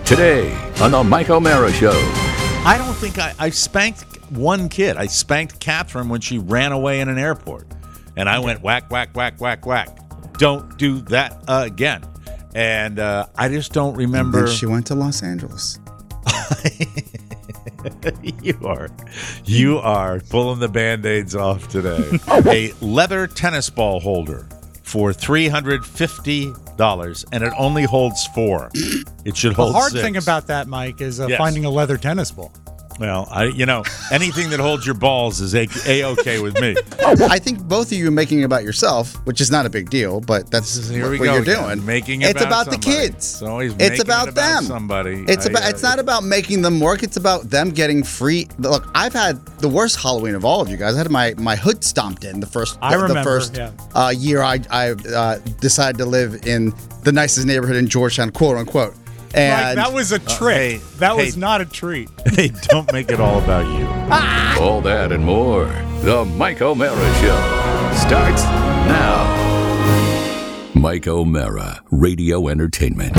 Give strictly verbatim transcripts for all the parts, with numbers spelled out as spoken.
Today on the Mike O'Mara Show. I don't think I, I spanked one kid. I spanked Catherine when she ran away in an airport. And I went whack, whack, whack, whack, whack. Don't do that uh, again. And uh, I just don't remember. And then she went to Los Angeles. you are, you are pulling the Band-Aids off today. A leather tennis ball holder for three hundred fifty dollars, and it only holds four. It should hold The hard six. thing about that, Mike, is uh, Yes. finding a leather tennis ball. Well, I, you know, anything that holds your balls is a, a-okay with me. I think both of you are making it about yourself, which is not a big deal, but that's Here what, we what go you're again. doing. Making it it's about about the somebody. kids. It's always it's making about it about them. somebody. It's I, about. uh, It's not about making them work. It's about them getting free. Look, I've had the worst Halloween of all of you guys. I had my, my hood stomped in the first. I the, remember, the first yeah. uh, year I I uh, decided to live in the nicest neighborhood in Georgetown, quote unquote. And Mike, that was a trick. hey, that was hey. not a treat. Hey, don't make it all about you. All that and more. The Mike O'Mara Show starts now. Mike O'Mara, Radio Entertainment.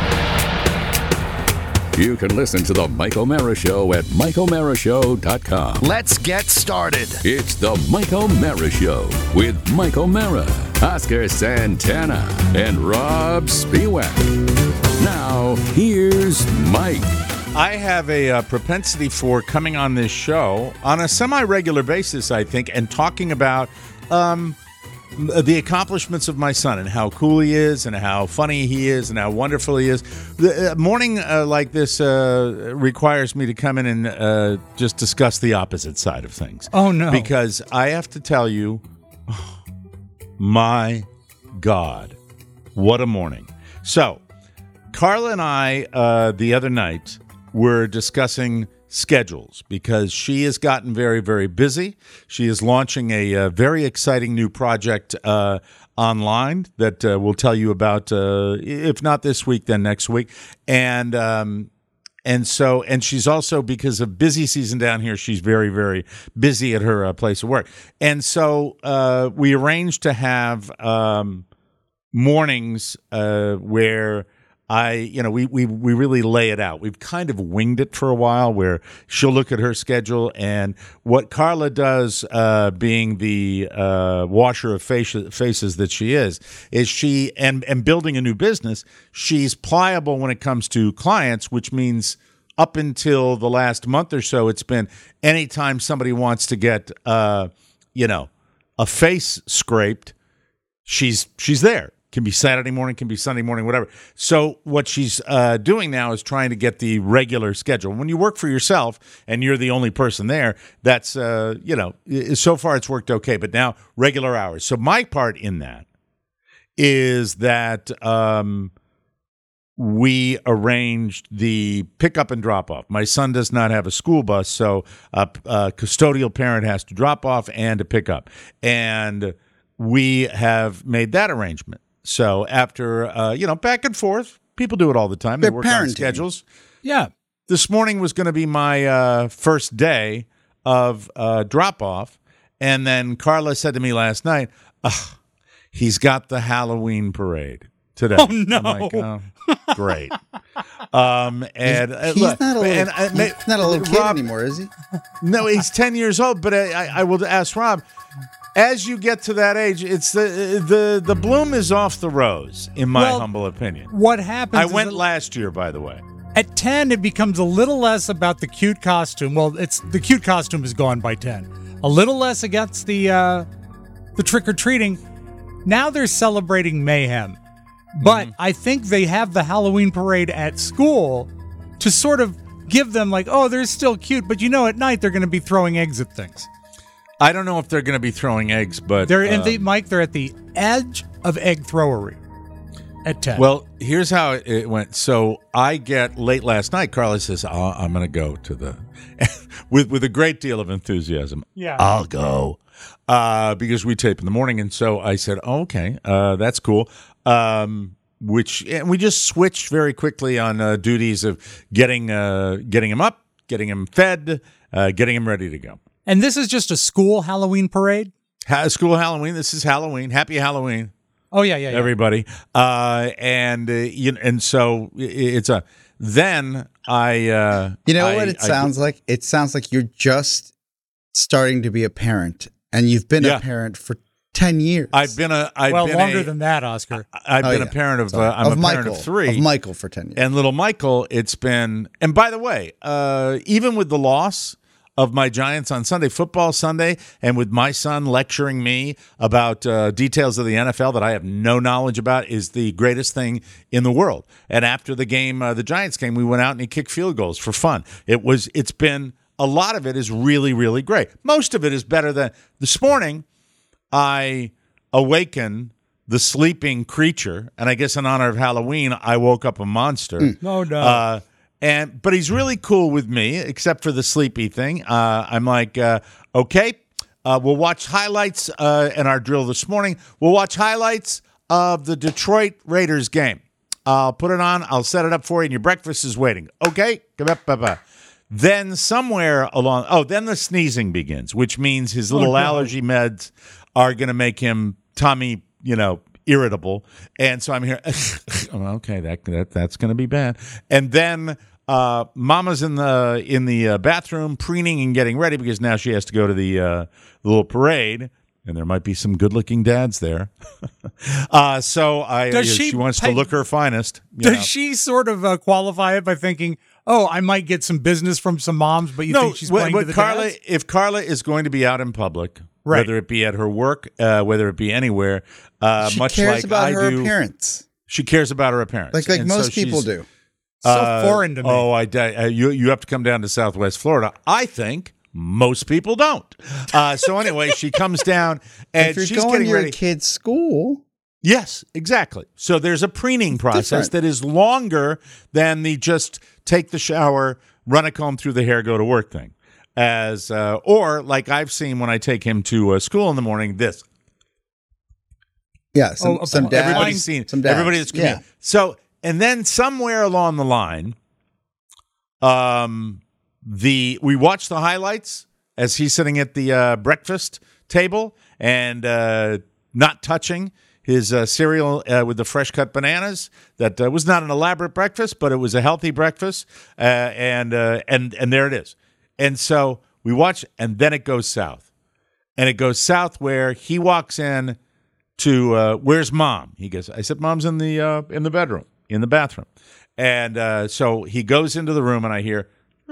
You can listen to the Mike O'Mara Show at mike o'mara show dot com. Let's get started. It's the Mike O'Mara Show with Mike O'Mara, Oscar Santana, and Rob Spiewak. Now, here's Mike. I have a uh, propensity for coming on this show on a semi-regular basis, I think, and talking about um, the accomplishments of my son and how cool he is and how funny he is and how wonderful he is. The uh, morning uh, like this uh, requires me to come in and uh, just discuss the opposite side of things. Oh, no. Because I have to tell you, oh, my God, what a morning. So, Carla and I, uh, the other night, were discussing schedules because she has gotten very, very busy. She is launching a, uh very exciting new project uh, online that uh, we'll tell you about, uh, if not this week, then next week. And um, and so, and she's also, because of busy season down here, she's very, very busy at her uh, place of work. And so uh, we arranged to have um, mornings uh, where I, you know, we, we we really lay it out. We've kind of winged it for a while where she'll look at her schedule, and what Carla does, uh, being the uh, washer of face, faces that she is, is she, and, and building a new business, she's pliable when it comes to clients, which means up until the last month or so, it's been anytime somebody wants to get, uh, you know, a face scraped, she's she's there. Can be Saturday morning, can be Sunday morning, whatever. So what she's uh, doing now is trying to get the regular schedule. When you work for yourself and you're the only person there, that's, uh, you know, so far it's worked okay. But now regular hours. So my part in that is that um, we arranged the pickup and drop off. My son does not have a school bus, so a, a custodial parent has to drop off and to pick up. And we have made that arrangement. So after, uh, you know, back and forth, people do it all the time. They They're work on parenting. schedules. Yeah. This morning was going to be my uh, first day of uh, drop-off, and then Carla said to me last night, Ugh, he's got the Halloween parade today. Oh, no. I'm like, oh, great. Um, and uh, He's look, not a little, and, uh, he's not a little kid Rob- anymore, is he? No, he's ten years old, but I, I, I will ask Rob, as you get to that age, it's the the the bloom is off the rose, in my Well, humble opinion. What happens I is went that last year, by the way. at ten, it becomes a little less about the cute costume. Well, it's the cute costume is gone by ten. A little less against the uh, the trick-or-treating. Now they're celebrating mayhem. But I think they have the Halloween parade at school to sort of give them like, oh, they're still cute, but you know at night they're going to be throwing eggs at things. I don't know if they're going to be throwing eggs, but They're in uh, the Mike, they're at the edge of egg throwery at ten. well, here's how it went. So I get late last night. Carla says, oh, "I'm going to go to the," with with a great deal of enthusiasm. Yeah. I'll go uh, because we tape in the morning, and so I said, oh, "Okay, uh, that's cool." Um, which and we just switched very quickly on uh, duties of getting uh, getting him up, getting him fed, uh, getting him ready to go. And this is just a school Halloween parade? Ha- school Halloween. This is Halloween. Happy Halloween. Oh yeah, yeah, yeah. everybody. Uh, and uh, you know, and so i- it's a. Then I. Uh, You know I- what it I- sounds like? It sounds like you're just starting to be a parent, and you've been Yeah. a parent for ten years. I've been a. I've well, been longer a, than that, Oscar. I've Oh, been yeah. a parent of. Sorry. Uh, I'm of a Michael, parent of three. Of Michael for ten years. And little Michael, it's been, and by the way, uh, even with the loss of my Giants on Sunday, football Sunday, and with my son lecturing me about uh, details of the N F L that I have no knowledge about, is the greatest thing in the world. And after the game, uh, the Giants game, we went out and he kicked field goals for fun. It was, it's been, a lot of it is really, really great. Most of it is better than, this morning, I awaken the sleeping creature, and I guess in honor of Halloween, I woke up a monster. No, no. Uh, and but he's really cool with me, except for the sleepy thing. Uh, I'm like, uh, okay, uh, we'll watch highlights uh, in our drill this morning. We'll watch highlights of the Detroit Raiders game. I'll put it on. I'll set it up for you, and your breakfast is waiting. Okay, then somewhere along, oh, then the sneezing begins, which means his little Oh, no. allergy meds are going to make him tummy, you know, irritable. And so I'm here. Okay, that, that that's going to be bad. And then uh, Mama's in the in the uh, bathroom preening and getting ready because now she has to go to the, uh, the little parade. And there might be some good-looking dads there. uh, so I, Does she, she wants pay- to look her finest. you Does know. she sort of uh, qualify it by thinking, "Oh, I might get some business from some moms," but you no, think she's what- playing what to the Carla, dads? if Carla is going to be out in public, Right. whether it be at her work, uh, whether it be anywhere, uh, she much cares like about I her do, appearance, she cares about her appearance, like like And so most people she's- do. So uh, foreign to me. Oh, I uh, you you have to come down to Southwest Florida. I think most people don't. Uh, so anyway, she comes down and If you're she's going getting to your ready. kid's school, Yes, exactly. So there's a preening process different. that is longer than the just take the shower, run a comb through the hair, go to work thing. As uh, or like I've seen when I take him to uh, school in the morning, this yeah, some, Oh, some okay. dads, everybody's seen some dads. everybody that's yeah. commu- So and then somewhere along the line, um, the we watch the highlights as he's sitting at the uh, breakfast table and uh, not touching his uh, cereal uh, with the fresh cut bananas. That uh, was not an elaborate breakfast, but it was a healthy breakfast, uh, and uh, and and there it is. And so we watch, and then it goes south, and it goes south where he walks in to uh, where's mom? He goes, I said, mom's in the uh, in the bedroom, in the bathroom, and uh, so he goes into the room, and I hear.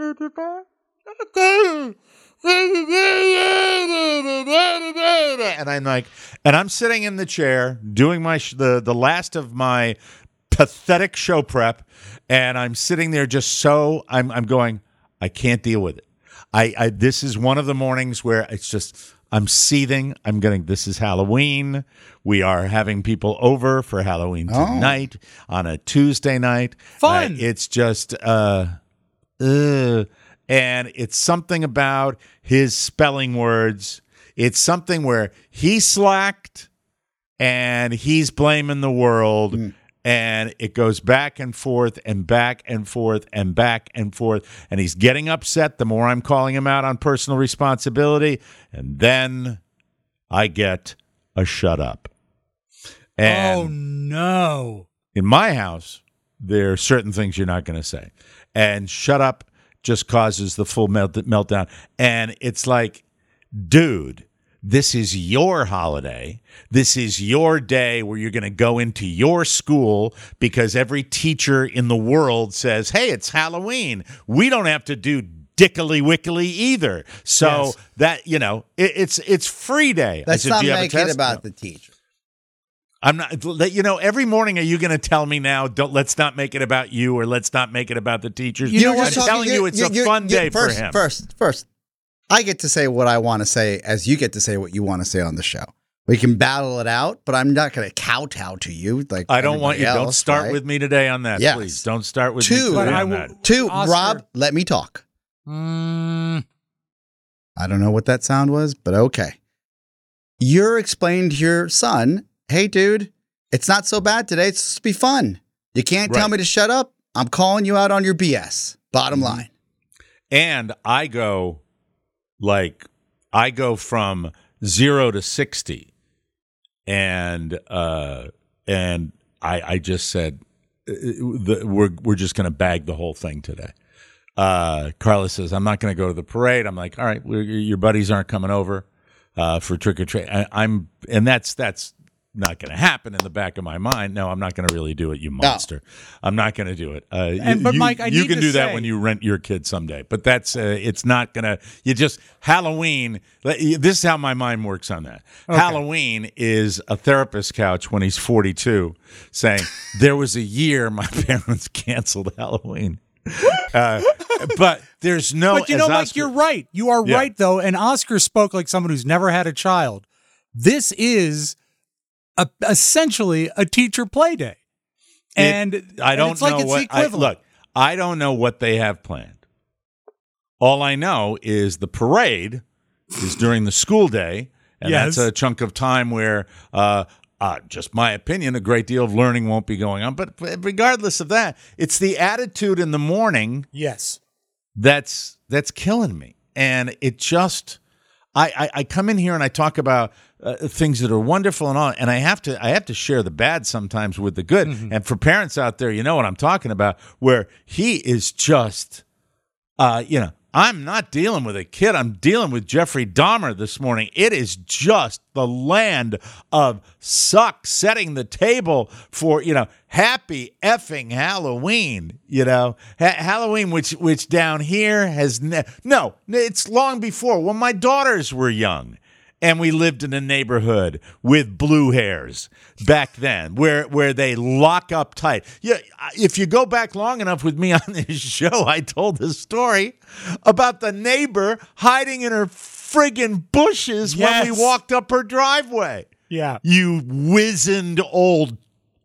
And I'm like, and I'm sitting in the chair doing my sh- the the last of my pathetic show prep, and I'm sitting there just so I'm I'm going, I can't deal with it. I, I this is one of the mornings where it's just I'm seething. I'm getting this is Halloween. We are having people over for Halloween Oh. tonight on a Tuesday night. Fun. Uh, it's just uh, uh and it's something about his spelling words. It's something where he slacked and he's blaming the world. Mm. And it goes back and forth and back and forth and back and forth. And he's getting upset the more I'm calling him out on personal responsibility. And then I get a shut up. And Oh no! in my house, there are certain things you're not going to say. And shut up just causes the full melt- meltdown. And it's like, dude, this is your holiday. This is your day where you're going to go into your school because every teacher in the world says, hey, it's Halloween. We don't have to do dickily wickily either. So Yes. that, you know, it, it's it's free day. I Let's said, not "Do you have a make it test?" about No. the teacher. I'm not, you know, every morning are you going to tell me now, don't, let's not make it about you or let's not make it about the teachers? You know, I'm just talking- telling you, it's a fun day first, for him. First, first, I get to say what I want to say as you get to say what you want to say on the show. We can battle it out, but I'm not going to kowtow to you. Like I don't want you, everybody don't else, start right? with me today on that, Yes. please. Don't start with Two. me But today I on will- that. Two, Oscar. Rob, let me talk. Mm, I don't know what that sound was, but okay. You're explaining to your son, hey, dude, it's not so bad today. It's supposed to be fun. You can't tell Right. me to shut up. I'm calling you out on your B S. Bottom Mhm. line. And I go, like, I go from zero to sixty. and uh, and I, I just said uh, the, we're we're just going to bag the whole thing today. Uh, Carla says, I'm not going to go to the parade. I'm like, all right, we're, your buddies aren't coming over uh, for trick or treat. I, I'm, and that's that's not going to happen in the back of my mind. No, I'm not going to really do it, you monster. No. I'm not going to do it. Uh, and, but you, Mike, I you need can to do say, that when you rent your kid someday, but that's uh, it's not going to. You just Halloween. This is how my mind works on that. Okay. Halloween is a therapist's couch when he's forty-two, saying there was a year my parents canceled Halloween. uh, but there's no. But you know, Mike, Oscar, you're right. You are yeah. right, though. And Oscar spoke like someone who's never had a child. This is a, essentially a teacher play day, and it, I don't and it's know like it's what. the equivalent. I, look, I don't know what they have planned. All I know is the parade is during the school day, and yes. that's a chunk of time where. Uh, Uh, just my opinion, a great deal of learning won't be going on. But regardless of that, it's the attitude in the morning yes. that's that's killing me. And it just, I, I, I come in here and I talk about uh, things that are wonderful and all, and I have to I have to share the bad sometimes with the good. Mm-hmm. And for parents out there, you know what I'm talking about, where he is just, uh, you know, I'm not dealing with a kid. I'm dealing with Jeffrey Dahmer this morning. It is just the land of suck setting the table for, you know, happy effing Halloween, you know, ha- Halloween, which which down here has ne- no, it's long before when my daughters were young. And we lived in a neighborhood with blue hairs back then, where where they lock up tight. Yeah, if you go back long enough with me on this show, I told this story about the neighbor hiding in her friggin' bushes yes. when we walked up her driveway. Yeah, you wizened old.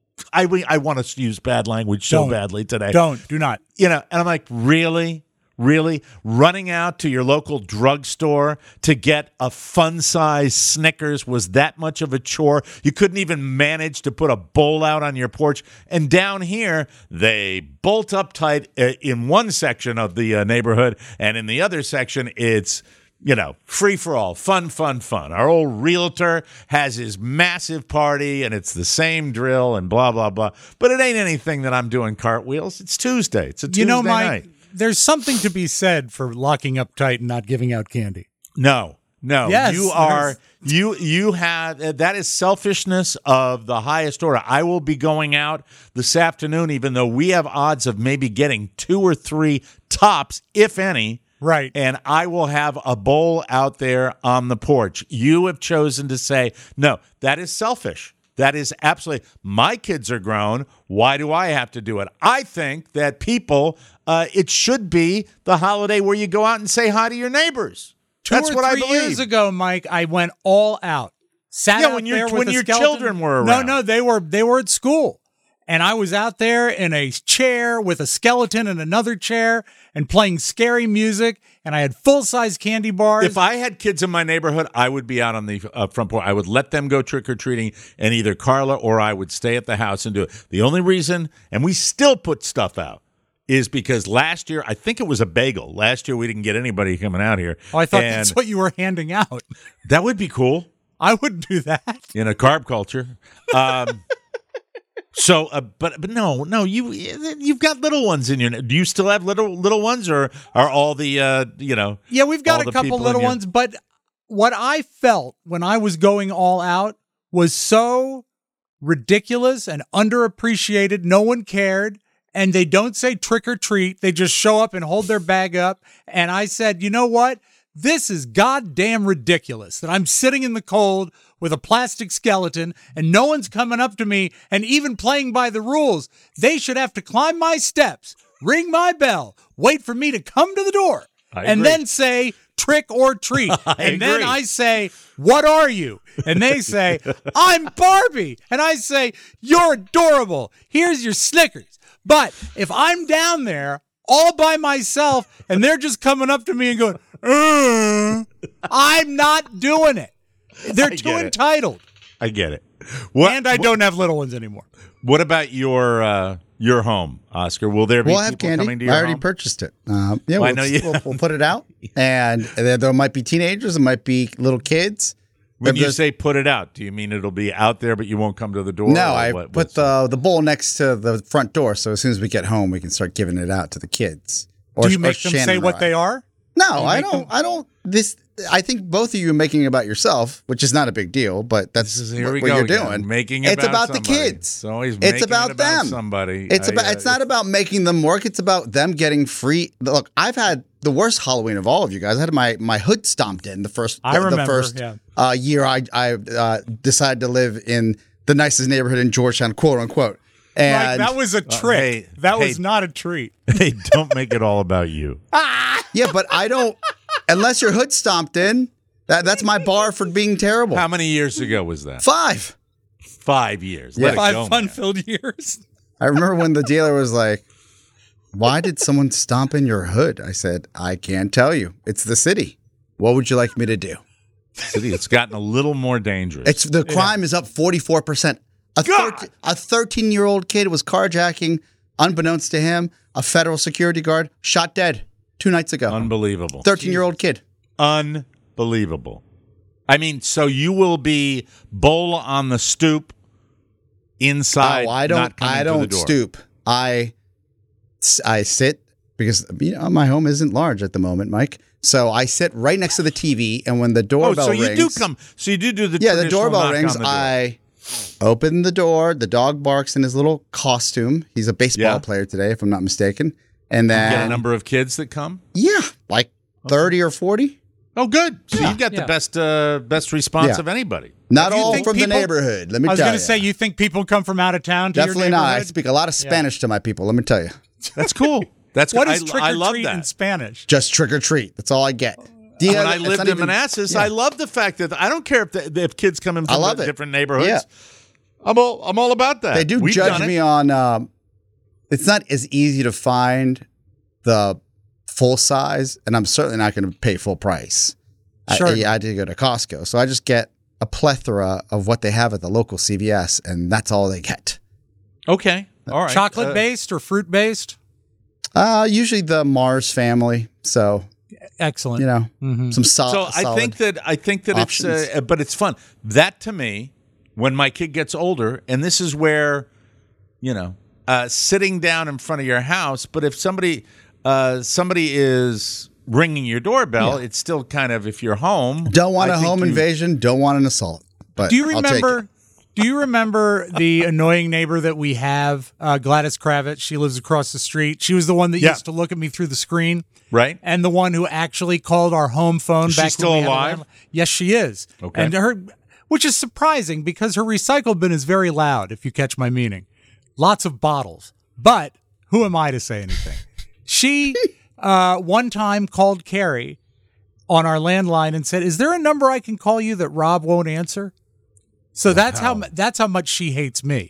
I I want to use bad language so Don't. badly today. Don't do not. You know, and I'm like, really? Really? Running out to your local drugstore to get a fun-size Snickers was that much of a chore? You couldn't even manage to put a bowl out on your porch. And down here, they bolt up tight in one section of the uh, neighborhood, and in the other section, it's, you know, free-for-all, fun, fun, fun. Our old realtor has his massive party, and it's the same drill and blah, blah, blah. But it ain't anything that I'm doing cartwheels. It's Tuesday. It's a Tuesday you know, Mike, night. There's something to be said for locking up tight and not giving out candy. No, no. Yes, you are you you have that is selfishness of the highest order. I will be going out this afternoon, even though we have odds of maybe getting two or three tops, if any. Right. And I will have a bowl out there on the porch. You have chosen to say, no, that is selfish. That is absolutely, my kids are grown. Why do I have to do it? I think that people, uh, it should be the holiday where you go out and say hi to your neighbors. Two That's or what three I believe. years ago, Mike, I went all out. Sat Yeah, out when your- there with when a your skeleton. children were No, around. no, they were they were at school. And I was out there in a chair with a skeleton and another chair and playing scary music. And I had full-size candy bars. If I had kids in my neighborhood, I would be out on the uh, front porch. I would let them go trick-or-treating, and either Carla or I would stay at the house and do it. The only reason, and we still put stuff out, is because last year, I think it was a bagel. Last year, we didn't get anybody coming out here. oh, I thought and that's what you were handing out. that would be cool I wouldn't do that. in a carb culture. Um So, uh, but but no, no, you you've got little ones in your. Do you still have little little ones, or are all the uh, you know? Yeah, we've got all a the couple people in little your- ones, but what I felt when I was going all out was so ridiculous and underappreciated. No one cared, and they don't say trick or treat. They just show up and hold their bag up. And I said, you know what? This is goddamn ridiculous that I'm sitting in the cold with a plastic skeleton and no one's coming up to me and even playing by the rules. They should have to climb my steps, ring my bell, wait for me to come to the door, I and agree. then say trick or treat. I and then agree. I say, what are you? And they say, I'm Barbie. And I say, you're adorable. Here's your Snickers. But if I'm down there all by myself and they're just coming up to me and going, uh, I'm not doing it. They're I too get it. entitled. I get it. What, And I don't have little ones anymore. What about your uh, your home, Oscar? Will there be We'll have people candy. coming to your I already home? purchased it. Uh, yeah, Well, I we'll, know you- we'll, we'll put it out, and there, there might be teenagers, there might be little kids. When you There's- say put it out, do you mean it'll be out there, but you won't come to the door? No, or I what- put what's the the bowl next to the front door, so as soon as we get home, we can start giving it out to the kids. Or, Do you or make them Shannon say or what I. they are? No, You I make don't. them- I don't. This. I think both of you are making it about yourself, which is not a big deal, but that's This is, here what, we what go you're again. doing. Making it it's about, about the somebody. kids. It's always it's making about it about them. somebody. It's I, about. uh, It's not about making them work. It's about them getting free. Look, I've had the worst Halloween of all of you guys. I had my my hood stomped in the first. I the, remember, the first yeah. uh, year I I uh, decided to live in the nicest neighborhood in Georgetown, quote unquote. And Like, that was a trick. hey, that hey. was not a treat. Hey, don't make it all about you. yeah, but I don't. Unless your hood stomped in, that that's my bar for being terrible. How many years ago was that? Five. Five years. Yeah. Let it Five go, man. fun-filled years. I remember when the dealer was like, "Why did someone stomp in your hood?" I said, "I can't tell you. It's the city. What would you like me to do?" City, it's gotten a little more dangerous. It's the crime is up forty-four percent. A God! a thirteen-year-old kid was carjacking, unbeknownst to him. A federal security guard shot dead two nights ago. Unbelievable. thirteen-year-old kid. Unbelievable. I mean, so you will be bowl on the stoop inside. Oh, I don't. not coming I to the don't door. stoop. I I sit because you know my home isn't large at the moment, Mike. So I sit right next to the T V, and when the Oh, doorbell so you rings, do come. So you do do the yeah, the traditional doorbell knock rings. on the door. I open the door. The dog barks in his little costume. He's a baseball Yeah. player today, if I'm not mistaken. And You then get a number of kids that come. yeah, like thirty or forty. Oh, good. So you've got Yeah. the best uh, best response Yeah. of anybody. Not Do you all think from the people- neighborhood. Let me I was tell going you. to say, you think people come from out of town to Definitely your not. I neighborhood? speak a lot of Spanish to my people. Let me tell you. That's cool. That's What I, is trick I or love treat in that. Spanish? Just trick or treat. That's all I get. Do you- When I it's lived not in even- Manassas, yeah. I love the fact that I don't care if the, if kids come in I from love the it. different neighborhoods. Yeah. I'm all I'm all about that. They do We've judge done it. me on. Um, it's not as easy to find the full size, and I'm certainly not going to pay full price. Sure. I, I had to go to Costco, so I just get a plethora of what they have at the local C V S, and that's all they get. Okay. All right. Chocolate Uh, based or fruit based? Uh, usually the Mars family, so Excellent. you know Mhm. some sol- So solid. I think that I think that options. it's uh, but it's fun. That to me, when my kid gets older, and this is where, you know, uh, sitting down in front of your house. But if somebody uh, somebody is ringing your doorbell, Yeah. it's still kind of if you're home. don't want I a think home you- invasion, don't want an assault. But Do you I'll take remember? it. Do you remember the annoying neighbor that we have, uh, Gladys Kravitz? She lives across the street. She was the one that Yeah. used to look at me through the screen, Right. and the one who actually called our home phone. Is she back still when we had a alive? landline. Yes, she is. Okay. And her, which is surprising because her recycle bin is very loud. If you catch my meaning, lots of bottles. But who am I to say anything? She uh, one time called Carrie on our landline and said, "Is there a number I can call you that Rob won't answer?" So that's how mu- that's how much she hates me.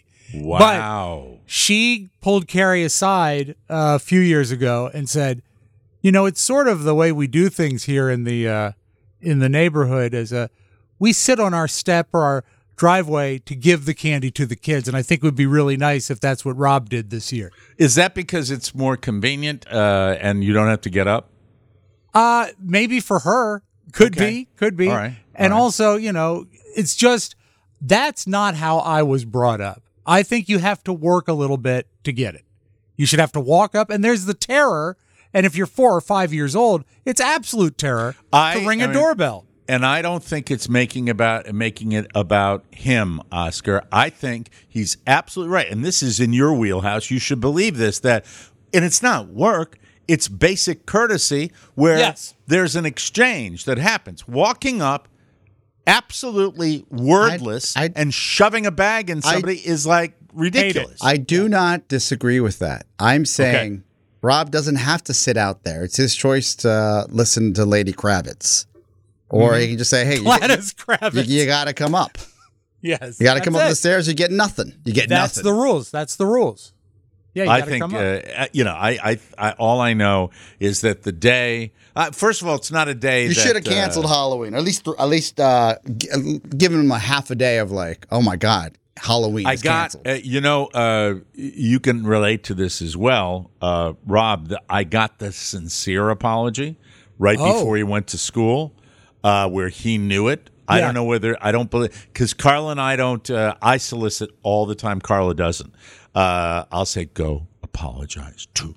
Wow. She pulled Carrie aside uh, a few years ago and said, "You know, it's sort of the way we do things here in the uh, in the neighborhood. As a, we sit on our step or our driveway to give the candy to the kids, and I think it would be really nice if that's what Rob did this year." Is that because it's more convenient uh, and you don't have to get up? Uh, maybe for her, could Okay. be, could be, All right, all and right. also, you know, it's just that's not how I was brought up. I think you have to work a little bit to get it. You should have to walk up, and there's the terror. And if you're four or five years old, it's absolute terror I- to ring I a mean- doorbell. And I don't think it's making about making it about him, Oscar. I think he's absolutely right. And this is in your wheelhouse. You should believe this, that and it's not work, it's basic courtesy where Yes. there's an exchange that happens. Walking up absolutely wordless I- I- and shoving a bag in somebody is like ridiculous. I do not disagree with that. I'm saying Rob doesn't have to sit out there. It's his choice to listen to Lady Kravitz. Or he can just say, hey, you, Gladys you, Kravitz. you got to come up. Yes. You got to come that's up it. the stairs. You get nothing. You get That's nothing. the rules. That's the rules. Yeah, you I gotta think come uh, up. uh, you know. I, I, I, all I know is that the day. Uh, first of all, it's not a day. you that, should have canceled uh, Halloween. Or at least, at least uh, g- given him a half a day of like, oh my God, Halloween I is got, canceled. uh, you know, uh, you can relate to this as well, uh, Rob. The, I got the sincere apology right Oh. before he went to school, uh, where he knew it. I Yeah. don't know whether I don't believe because Carla and I don't. Uh, I solicit all the time. Carla doesn't. Uh, I'll say, go apologize to.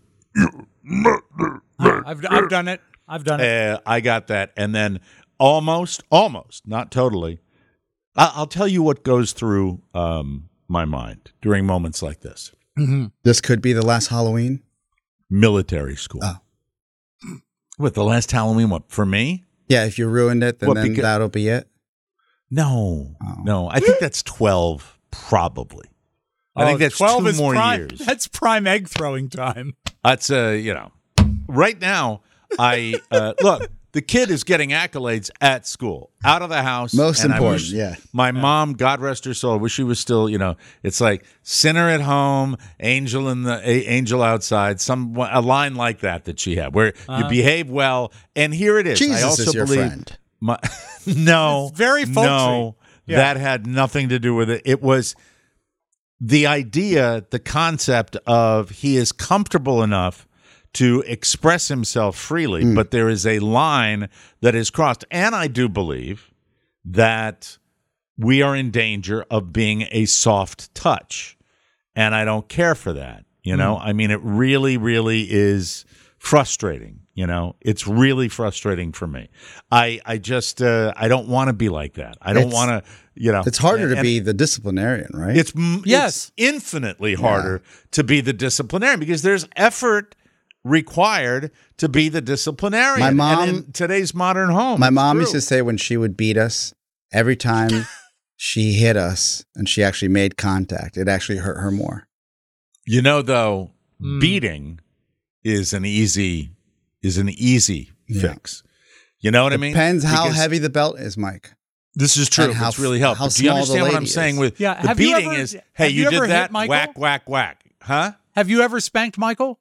I've I've done it. I've done it. Uh, I got that, and then almost, almost, not totally. I- I'll tell you what goes through um, my mind during moments like this. This could be the last Halloween. Military school. Oh. What, the last Halloween? What, for me? Yeah, if you ruined it, then, What, then beca- that'll be it. No, Oh. no. I think that's twelve, probably. I think Oh, that's twelve two is more prime, years. That's prime egg throwing time. That's uh, you know, right now. I uh, look. The kid is getting accolades at school, out of the house. Most and I important, wish yeah. My mom, God rest her soul, wish she was still. You know, it's like sinner at home, angel in the a, angel outside. Some a line like that that she had, where you behave well. And here it is. Jesus I also is your believe friend. My, no, It's very folksy. no, Yeah. that had nothing to do with it. It was the idea, the concept of he is comfortable enough to express himself freely, Mm. but there is a line that is crossed. And I do believe that we are in danger of being a soft touch. And I don't care for that. You know, Mm. I mean, it really, really is frustrating. You know, it's really frustrating for me. I, I just, uh, I don't want to be like that. I don't It's- want to, you know. It's harder to and- be the disciplinarian, right? It's, m- Yes. it's infinitely harder to be the disciplinarian because there's effort required to be the disciplinarian. My And mom- in today's modern home. My it's mom true. used to say when she would beat us, every time she hit us and she actually made contact, it actually hurt her more. You know, though, Mm. beating is an easy is an easy Yeah. fix. You know what I mean? Depends how Because heavy the belt is, Mike. This is true. and how It's really f- helped. how But do you small the understand what I'm lady saying? is. With Yeah, the have you beating ever- is, have hey, you you, ever did hit that, Michael? whack, whack, whack, huh? Have you ever spanked Michael?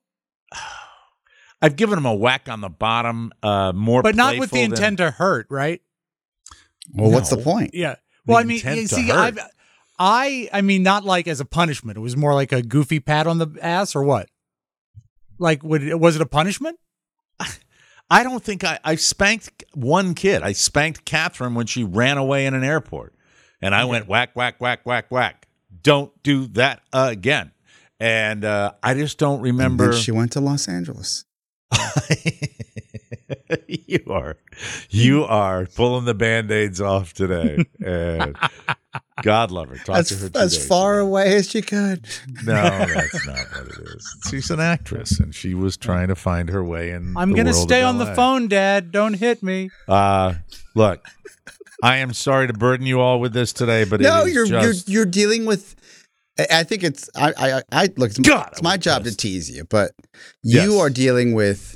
I've given him a whack on the bottom, uh, more, But not with the playful than- intent to hurt, right? Well, what's the No. point? Yeah. Well, The I mean, intent you to see, hurt. I've, I, I mean, not like as a punishment. It was more like a goofy pat on the ass, or what? Like, would was it a punishment? I don't think I, I spanked one kid. I spanked Catherine when she ran away in an airport. And I went whack, whack, whack, whack, whack. Don't do that again. And uh, I just don't And remember. then she went to Los Angeles. you are, you are pulling the Band-Aids off today. And God love her. Talk As, to her two as days far ago. away as she could. No, that's not what it is. She's an actress, and she was trying to find her way in. I'm the going to world stay of on the L A. phone, Dad. Don't hit me. Uh, look, I am sorry to burden you all with this today, but No, it is you're just, you're you're dealing with. I- I think it's I I, I look. It's, God, it's I my was job to pissed. tease you, but you Yes. are dealing with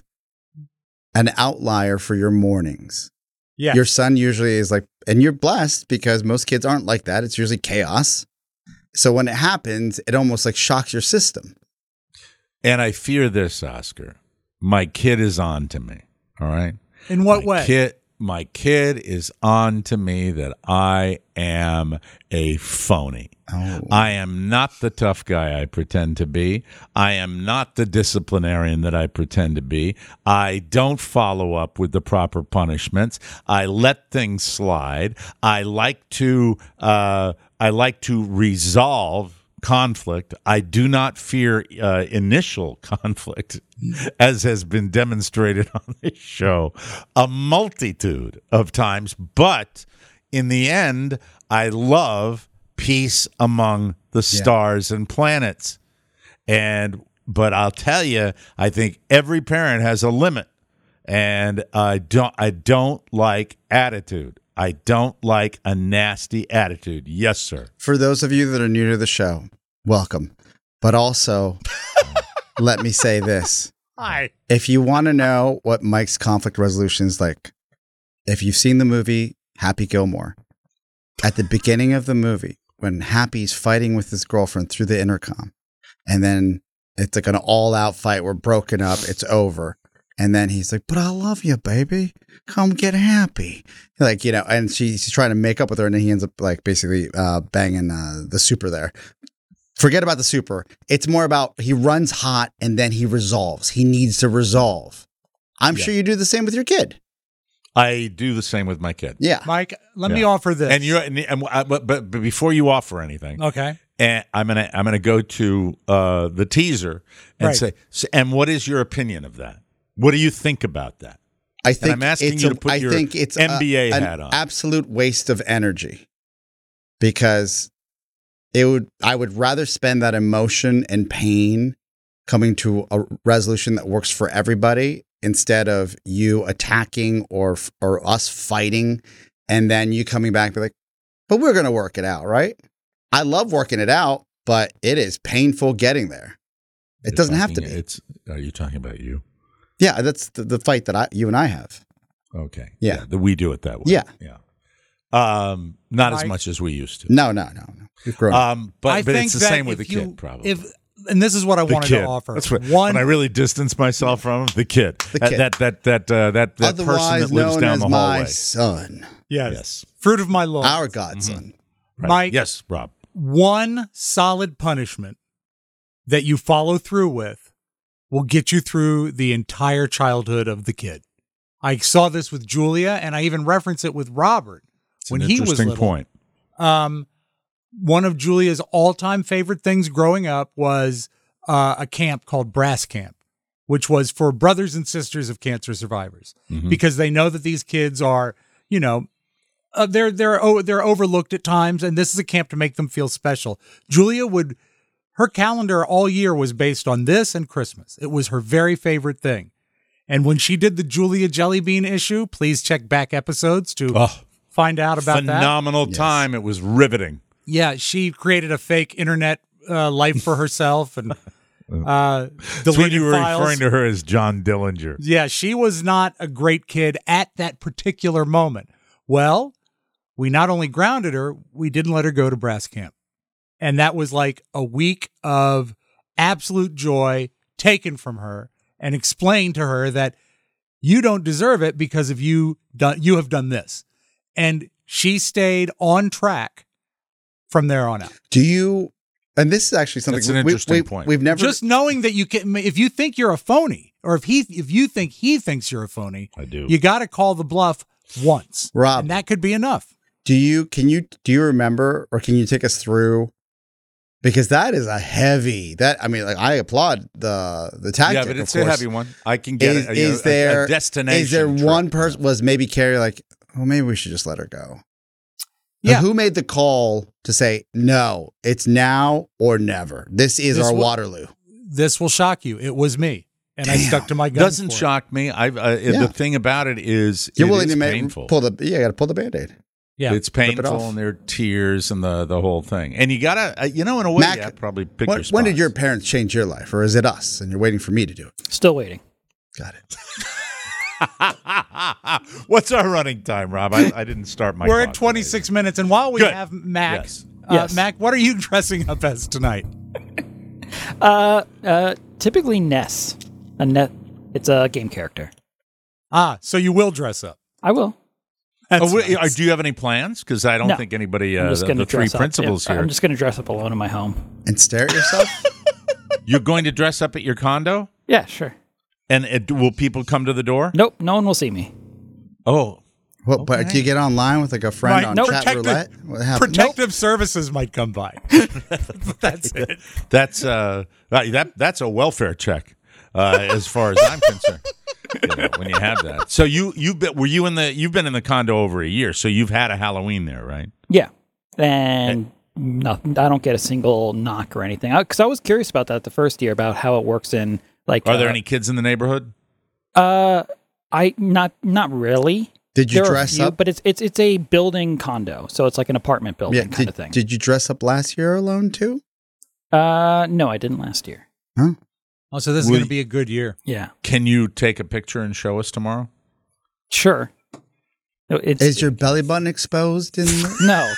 an outlier for your mornings. Yeah. Your son usually is like, and you're blessed because most kids aren't like that. It's usually chaos. So when it happens, it almost like shocks your system. and I fear this, Oscar. My kid is on to me. All right. In what my way? Kid, my kid is on to me that I am a phony. Oh, I am not the tough guy I pretend to be. I am not the disciplinarian that I pretend to be. I don't follow up with the proper punishments. I let things slide. I like to uh, I like to resolve conflict. I do not fear uh, initial conflict, as has been demonstrated on this show a multitude of times. But in the end, I love peace among the stars and planets. And but I'll tell you, I think every parent has a limit, and I don't. I don't like attitude. I don't like a nasty attitude. Yes, sir. for those of you that are new to the show, welcome. But also, let me say this. Hi. If you want to know what Mike's conflict resolution is like, if you've seen the movie Happy Gilmore, at the beginning of the movie, when Happy's fighting with his girlfriend through the intercom, and then it's like an all-out fight, we're broken up, it's over. And then he's like, but I love you, baby. Come get happy. Like, you know, and she, she's trying to make up with her, and then he ends up like basically uh, banging uh, the super there. Forget about the super. It's more about he runs hot and then he resolves. He needs to resolve. I'm Yeah. sure you do the same with your kid. I do the same with my kid. Yeah. Mike, let Yeah. me offer this. And you're, and, and, uh, but, but but before you offer anything, okay. and I'm gonna I'm gonna go to uh, the teaser and Right. say, so, and what is your opinion of that? What do you think about that? I think I'm asking it's you a- to put I your think it's N B A a, hat an on. absolute waste of energy because it would. I would rather spend that emotion and pain coming to a resolution that works for everybody instead of you attacking or or us fighting, and then you coming back and be like, "But we're going to work it out, right?" I love working it out, but it is painful getting there. It You're doesn't have to talking- be. It's. Are you talking about you? Yeah, that's the, the fight that I, you and I have. Okay. Yeah. that we do it that way. Yeah. Yeah. Um, not as Mike? much as we used to. No, no, no, no. We've grown up. Um, but I but think it's the that same with the if you- kid, probably. If and this is what I the wanted kid. to offer. That's what, One, when I really distance myself from him, the kid. The That- kid. That that that uh, that that person Otherwise that lives known down as the my hallway. son, yes, Yes. fruit of my loins. our godson. Right. Mike, Yes, Rob. one solid punishment that you follow through with will get you through the entire childhood of the kid. I saw this with Julia, and I even reference it with Robert It's when an he was interesting little. point. Um, one of Julia's all-time favorite things growing up was uh, a camp called Brass Camp, which was for brothers and sisters of cancer survivors, Mhm. because they know that these kids are, you know, uh, they're they're oh, they're overlooked at times, and this is a camp to make them feel special. Julia would, her calendar all year was based on this and Christmas. It was her very favorite thing. And when she did the Julia Jellybean issue, please check back episodes to Oh, find out about that. phenomenal Yes. time. It was riveting. Yeah, she created a fake internet uh, life for herself and uh, That's when deleted you were files. referring to her as John Dillinger. Yeah, she was not a great kid at that particular moment. Well, we not only grounded her, we didn't let her go to Brass Camp. And that was like a week of absolute joy taken from her and explained to her that you don't deserve it because of you done, you have done this. And she stayed on track from there on out. Do you? And this is actually something That's an we, interesting we, point. We've never. Just knowing that you can, if you think you're a phony, or if he, if you think he thinks you're a phony, I do. you got to call the bluff once, Rob. and that could be enough. do you? Can you? Do you remember, or can you take us through? Because that is a heavy. That I mean, like I applaud the the tactic. yeah, but it's of a course. heavy one. I can get Is, it. You know, is a- there a destination? Is there trip. one person was maybe Carrie like? Oh, maybe we should just let her go. Yeah. Who made the call to say no? It's now or never. This is This our will- Waterloo. This will shock you. It was me, and I Damn. stuck to my guns. Doesn't for it. shock me. I've uh, Yeah. the thing about it is You're it willing is to make, painful. pull the. Yeah, got to pull the band-aid. Yeah, It's it painful, off. and there are tears and the the whole thing. And you gotta, uh, you know, in a way, Mac, yeah, probably pick When, your when did spots. your parents change your life, or is it us? And you're waiting for me to do it. Still waiting. Got it. What's our running time, Rob? I, I didn't start my. We're clock at twenty-six today. minutes, and while we Good. have Mac, Yes. uh, Yes. Mac, what are you dressing up as tonight? Uh, uh, typically Ness. A net. It's a game character. Ah, so you will dress up. I will. That's Oh, wait, nice. are- do you have any plans? Because I don't No. think anybody. I'm Uh, just the gonna the three dress up. principals Yeah, here. I'm just gonna dress up alone in my home. And stare at yourself. You're going to dress up at your condo, Yeah, sure. and it, will people come to the door? Nope, no one will see me. Oh, What? But do you get online with like a friend Right, on no, chat protective- roulette? What happened? Protective services might come by. That's it. that's uh, that that's a welfare check, uh, as far as I'm concerned. You know, when you have that, so you you been were you in the you've been in the condo over a year, so you've had a Halloween there, right? Yeah, and nothing. I don't get a single knock or anything. Because I, I was curious about that the first year about how it works in like. Are there uh, any kids in the neighborhood? Uh, I not not really. Did you There are a dress few, up? But it's it's it's a building condo, so it's like an apartment building Yeah. kind Did, of thing. did you dress up last year alone too? uh, no, I didn't last year. Oh, so this is Will going to you- be a good year. Yeah, Can you take a picture and show us tomorrow? sure. No, It's, Is your belly button exposed? In the- no.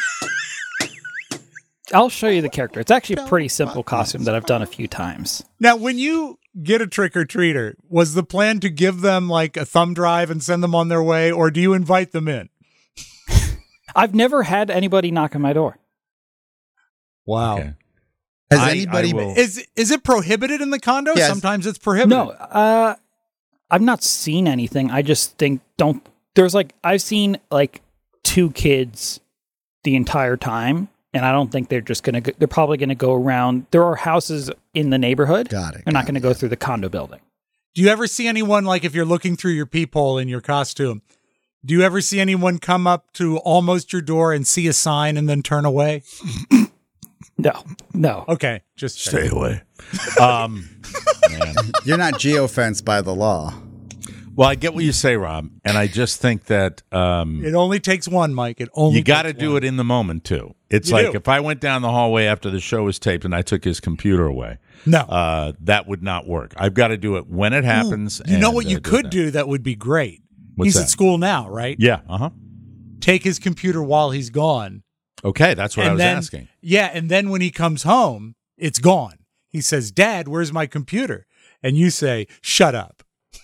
I'll show you the character. It's actually a pretty simple costume that I've done a few times. Now, when you get a trick or treater, was the plan to give them like a thumb drive and send them on their way, or do you invite them in? I've never had anybody knock on my door. Wow. Okay. Has I- anybody? I will- Is is it prohibited in the condo? Yes. Sometimes it's prohibited. No, uh, I've not seen anything. I just think don't there's like I've seen like two kids the entire time, and I don't think they're just gonna. Go, they're probably gonna go around. There are houses in the neighborhood. Got it. They're got not gonna it, go yeah. through the condo building. Do you ever see anyone, like if you're looking through your peephole in your costume, do you ever see anyone come up to almost your door and see a sign and then turn away? No, no. Okay, just Stay away. Um, man. You're not geofenced by the law. Well, I get what you say, Rob, and I just think that um, It only takes one, Mike. It only you got to takes do one. it in the moment too. It's You like do. if I went down the hallway after the show was taped and I took his computer away, No. uh, that would not work. I've got to do it when it happens. You know and, what you uh, could that. do that would be great? What's He's that? at school now, right? Yeah. Uh huh. Take his computer while he's gone. Okay, that's what and I was then, asking. Yeah, and then when he comes home, it's gone. He says, "Dad, where's my computer?" And you say, "Shut up."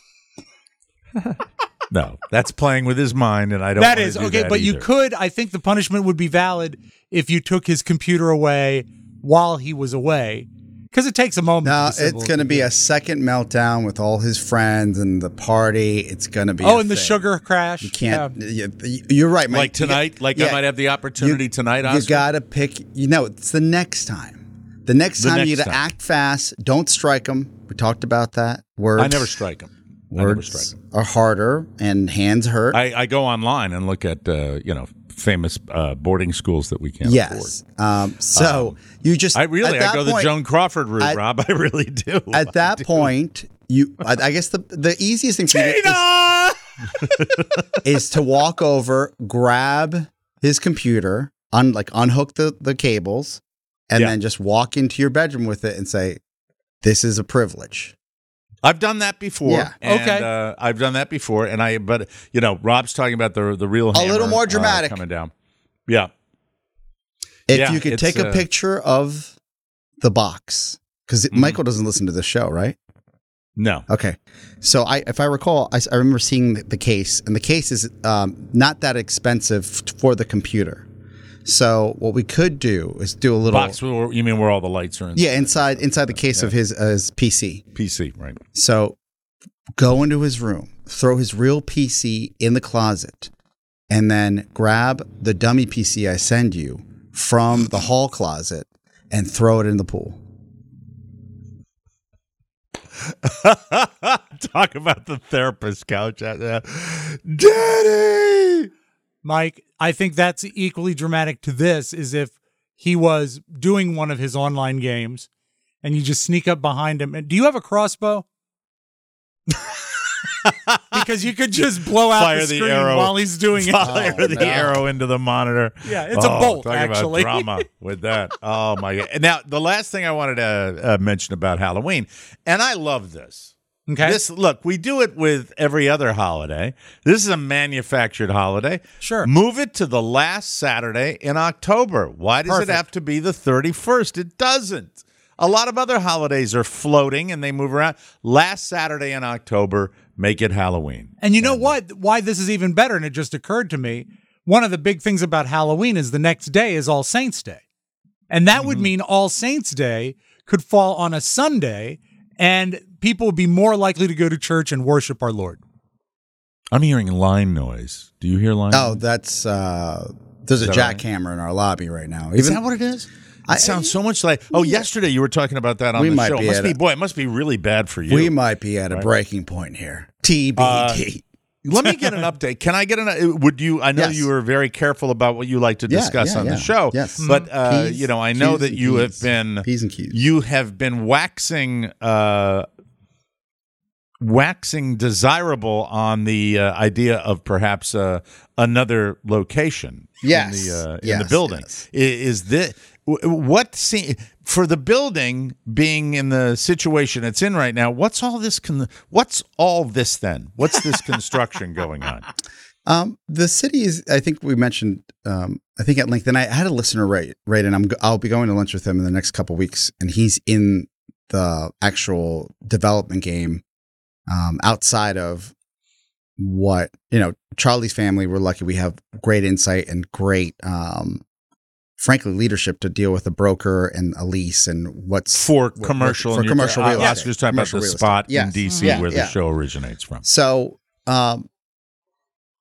No, that's playing with his mind, and I don't. That wanna is do okay, that but you either. could. I think the punishment would be valid if you took his computer away while he was away, because it takes a moment. No, to be civil it's going to to be do. a second meltdown with all his friends and the party. It's going to be. Oh, a and the thing. sugar crash. You can't. Yeah. you- You're right, Mike. like You got- tonight. Like yeah. I might have the opportunity You- tonight. You Oscar? got to pick. You know, it's the next time. The next The time you next got to time. act fast. Don't strike them. We talked about that. Words. I never strike him. I never strike Words him. are harder, and hands hurt. I, I go online and look at uh, you know famous uh, boarding schools that we can't yes. Um, so you just. afford. I really at I that go the point- Joan Crawford route, at- Rob. I really do. At I that do. point, you. I, I guess the the easiest thing for you to, Tina! is, is to walk over, grab his computer, un, like unhook the, the cables, and Yeah. then just walk into your bedroom with it and say, "This is a privilege." I've done that before. Yeah. and, Okay. Uh, I've done that before, and I. But you know, Rob's talking about the the real hammer, little more uh, dramatic. coming down. Yeah. If Yeah, you could it's, take a uh, picture of the box, because Mhm. Michael doesn't listen to the show, right? No. Okay, so I, if I recall, I, s- I remember seeing the, the case, and the case is um, not that expensive f- for the computer. So what we could do is do a little, Box. Where, you mean where all the lights are in? yeah, inside inside the case of his uh, his P C. P C, right? So go into his room, throw his real P C in the closet, and then grab the dummy P C I send you from the hall closet and throw it in the pool. Talk about the therapist couch out there. Daddy! Mike, I think that's equally dramatic to this is if he was doing one of his online games and you just sneak up behind him. And do you have a crossbow? Because you could just blow out Fire the the screen arrow. while he's doing it. Fire Oh, the no. arrow into the monitor. Yeah, it's a Oh, bolt, talk actually. about drama with that. Oh, my God. Now, the last thing I wanted to uh, mention about Halloween, and I love this. Okay. This look, we do it with every other holiday. This is a manufactured holiday. Sure. Move it to the last Saturday in October. Why does Perfect. it have to be the thirty-first? It doesn't. A lot of other holidays are floating and they move around. Last Saturday in October, make it Halloween. And you know what? Why this is even better, and it just occurred to me, one of the big things about Halloween is the next day is All Saints Day. And that would mean All Saints Day could fall on a Sunday, and people would be more likely to go to church and worship our Lord. I'm hearing line noise. Do you hear line Oh, noise? that's uh, there's a that right? jackhammer in our lobby right now. Is Even that what it is? It I- sounds so much like. Oh, yesterday you were talking about that on We the might show. be It must at be a- boy. It must be really bad for you. we might be at a Right. breaking point here. T B D. Let me get an update. Can I get an? Would you? I know Yes. you were very careful about what you like to Yeah, discuss yeah, on yeah. the show. Yes. but uh, P's, you know, I know Q's, that and you have P's. been P's and Q's. you have been waxing uh, waxing desirable on the uh, idea of perhaps uh, another location. Yes. in the uh, in Yes, the building. yes. I- Is this what se- for the building being in the situation it's in right now? What's all this? Con- what's all this then? What's this construction going on? Um, the city is. I think we mentioned. Um, I think at length, and I had a listener right, right, and I'm. go- I'll be going to lunch with him in the next couple weeks, and he's in the actual development game. Um, outside of what you know, Charlie's family. We're lucky we have great insight and great, um, frankly, leadership to deal with a broker and a lease and what's For what- what- commercial, for and you're- commercial uh, real I estate. was just talking about Commercial the real estate. spot in Yes. D C Yeah, where the yeah. show originates from. So, um,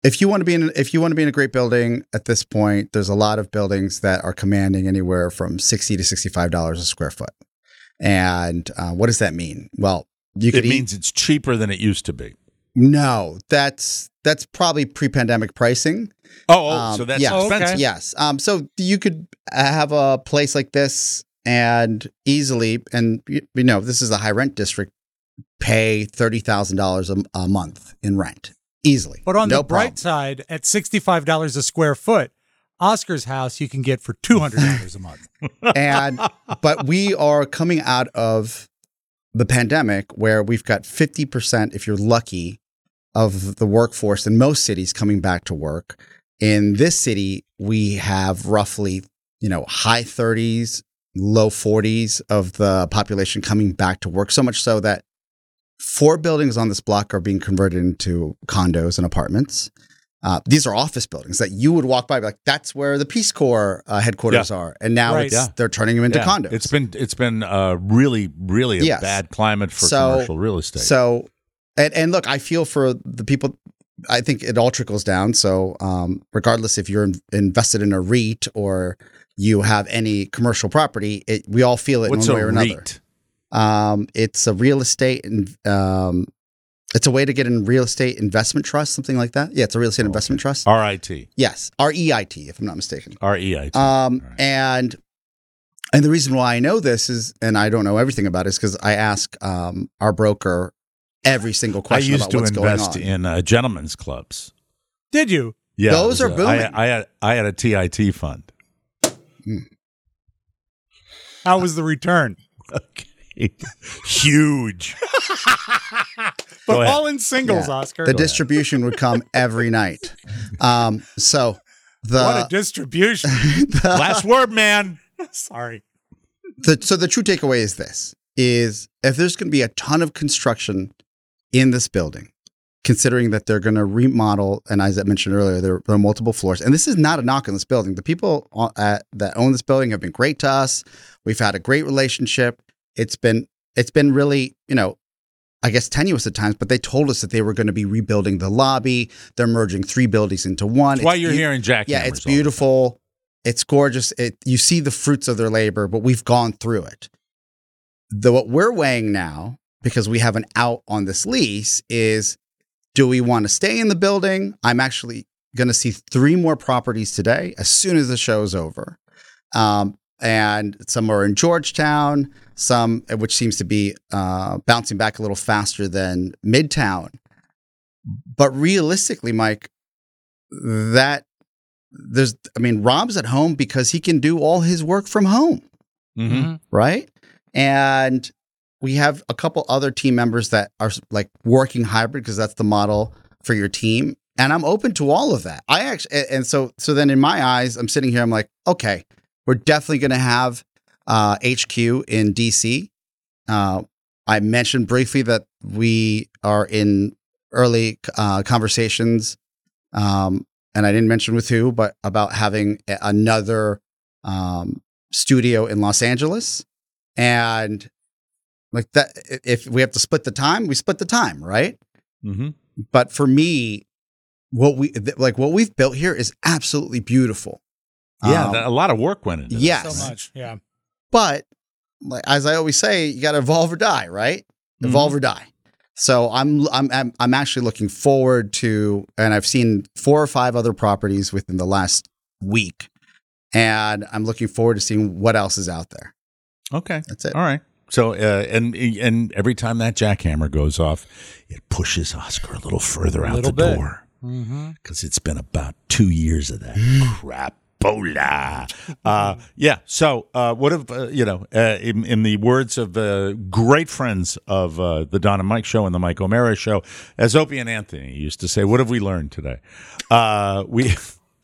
if you want to be in if you want to be in a great building at this point, there's a lot of buildings that are commanding anywhere from sixty to sixty-five dollars a square foot. And uh, what does that mean? Well, you could It eat, means it's cheaper than it used to be. no, that's that's probably pre-pandemic pricing. Oh, oh Um, so that's yeah. Oh, okay. expensive. Yes. Um, so you could have a place like this and easily, and you you know, this is a high rent district, pay thirty thousand dollars a month in rent easily. But on no the bright problem. side, at sixty-five dollars a square foot, Oscar's house you can get for two hundred dollars a month. And but we are coming out of the pandemic where we've got fifty percent, if you're lucky, of the workforce in most cities coming back to work. In this city, we have roughly, you know, high thirties, low forties of the population coming back to work. So much so that four buildings on this block are being converted into condos and apartments. Uh, these are office buildings that you would walk by, like that's where the Peace Corps uh, headquarters Yeah. are, and now Right. it's, Yeah. they're turning them into Yeah. condos. It's been it's been uh, really really a Yes. bad climate for So- commercial real estate. So, and, and look, I feel for the people. I think it all trickles down. So, um, regardless if you're in, invested in a REIT or you have any commercial property, it, we all feel it What's one way a or another. REIT? Um, it's a real estate and um, it's a way to get in real estate investment trust, something like that. Yeah, it's a real estate investment trust. R I T. Yes, R E I T, if I'm not mistaken. R E I T. Um, All right. and and the reason why I know this is, and I don't know everything about it, is because I ask um, our broker every single I question used about to what's going invest on. in uh, gentlemen's clubs. Did you? Yeah, Those it was are a- booming. I, I had I had a T I T fund. How was the return? Okay. Huge. But Go ahead. all in singles, Yeah. Oscar. The distribution would come every night. Um, so the, what a distribution. Last word, man. Sorry. the so the true takeaway is this: is if there's going to be a ton of construction in this building, considering that they're going to remodel, and as I mentioned earlier, there, there are multiple floors, and this is not a knock on this building. The people on- at, that own this building have been great to us. We've had a great relationship. It's been it's been really, you know, I guess tenuous at times, but they told us that they were going to be rebuilding the lobby. They're merging three buildings into one. That's why It's you're beau- hearing jackhammers. Yeah, it's all the time. beautiful. It's gorgeous. It you see the fruits of their labor, but we've gone through it. The what we're weighing now, because we have an out on this lease, is do we want to stay in the building? I'm actually going to see three more properties today as soon as the show's over. Um, and some are in Georgetown, some which seems to be uh, bouncing back a little faster than Midtown. But realistically, Mike, that there's, I mean, Rob's at home because he can do all his work from home, Mhm. right? And we have a couple other team members that are like working hybrid because that's the model for your team. And I'm open to all of that. I actually, and so, so then in my eyes, I'm sitting here, I'm like, okay, we're definitely going to have uh, H Q in D C. Uh, I mentioned briefly that we are in early uh, conversations, um, and I didn't mention with who, but about having a- another um, studio in Los Angeles. And like that, if we have to split the time, we split the time, right? Mhm. But for me, what we th- like what we've built here is absolutely beautiful. Yeah, Um, that- a lot of work went into this. yes. So much. Yeah. But like, as I always say, you got to evolve or die, right? Evolve or die. So I'm, I'm I'm I'm actually looking forward to, and I've seen four or five other properties within the last week, and I'm looking forward to seeing what else is out there. Okay. That's it. All right. So, uh, and and every time that jackhammer goes off, it pushes Oscar a little further out Little the bit. door Mm-hmm. because it's been about two years of that crapola. Uh, yeah. So, uh, what if uh, you know? Uh, in, in the words of uh, great friends of uh, the Don and Mike show and the Mike O'Mara show, as Opie and Anthony used to say, "What have we learned today?" Uh, we.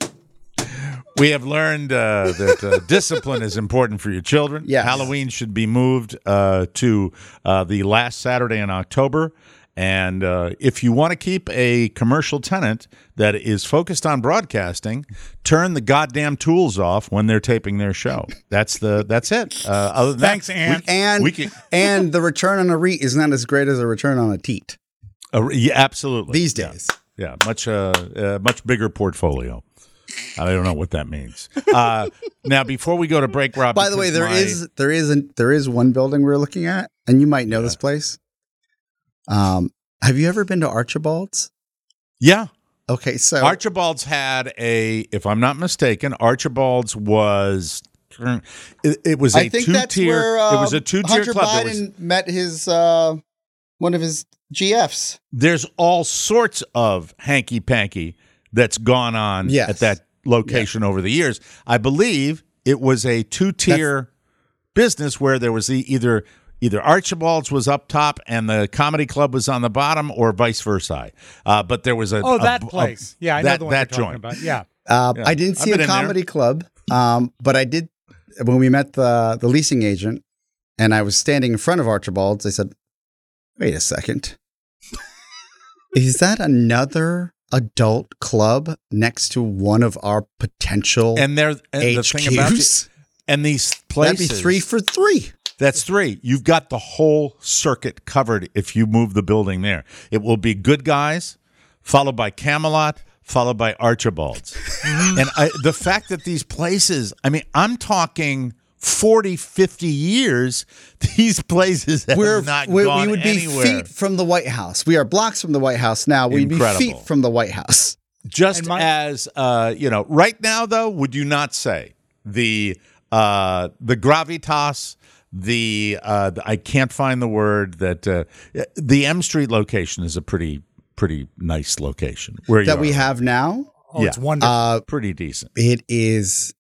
We have learned uh, that uh, discipline is important for your children. Yes. Halloween should be moved uh, to uh, the last Saturday in October. And uh, if you want to keep a commercial tenant that is focused on broadcasting, turn the goddamn tools off when they're taping their show. That's the that's it. Uh, other than Thanks, that, Ann. And We can- and the return on a REIT is not as great as a return on a teat uh, yeah, absolutely these Yeah. days. yeah, much uh, uh, much bigger portfolio. I don't know what that means. Uh, now, before we go to break, Rob. By the way, because there my- is there is an, there is one building we're looking at, and you might know this place. Um, have you ever been to Archibald's? yeah. Okay, so Archibald's had a, if I'm not mistaken, Archibald's was it, it was a I think two that's tier. where uh, it was a two tier Hunter club. There Biden was, met his uh, one of his G Fs. there's all sorts of hanky panky that's gone on Yes. at that location over the years. I believe it was a two tier business where there was the, either either Archibald's was up top and the comedy club was on the bottom, or vice versa. Uh, but there was a Oh, a- that a- place. Yeah, I know that, the one that you're talking joint. about. Yeah. Uh, Yeah. I didn't I've see been a in there. comedy club, um, but I did when we met the the leasing agent, and I was standing in front of Archibald's. I said, "Wait a second, is that another adult club next to one of our potential And there, and the H thing about it, Qs? and these That'd places, be three for three." That's three. You've got the whole circuit covered if you move the building there. It will be Good Guys, followed by Camelot, followed by Archibald's. And I, the fact that these places, I mean, I'm talking forty, fifty years, these places have We're, not we, gone we would be anywhere. feet from the White House. We are blocks from the White House now. We'd Incredible. be feet from the White House. Just And my- as, uh, you know, right now, though, would you not say the uh, the gravitas, the, uh, the I can't find the word that uh, the M Street location is a pretty pretty nice location where That you we are. have now. Oh, it's Yeah. wonderful. Uh, Pretty decent. It is,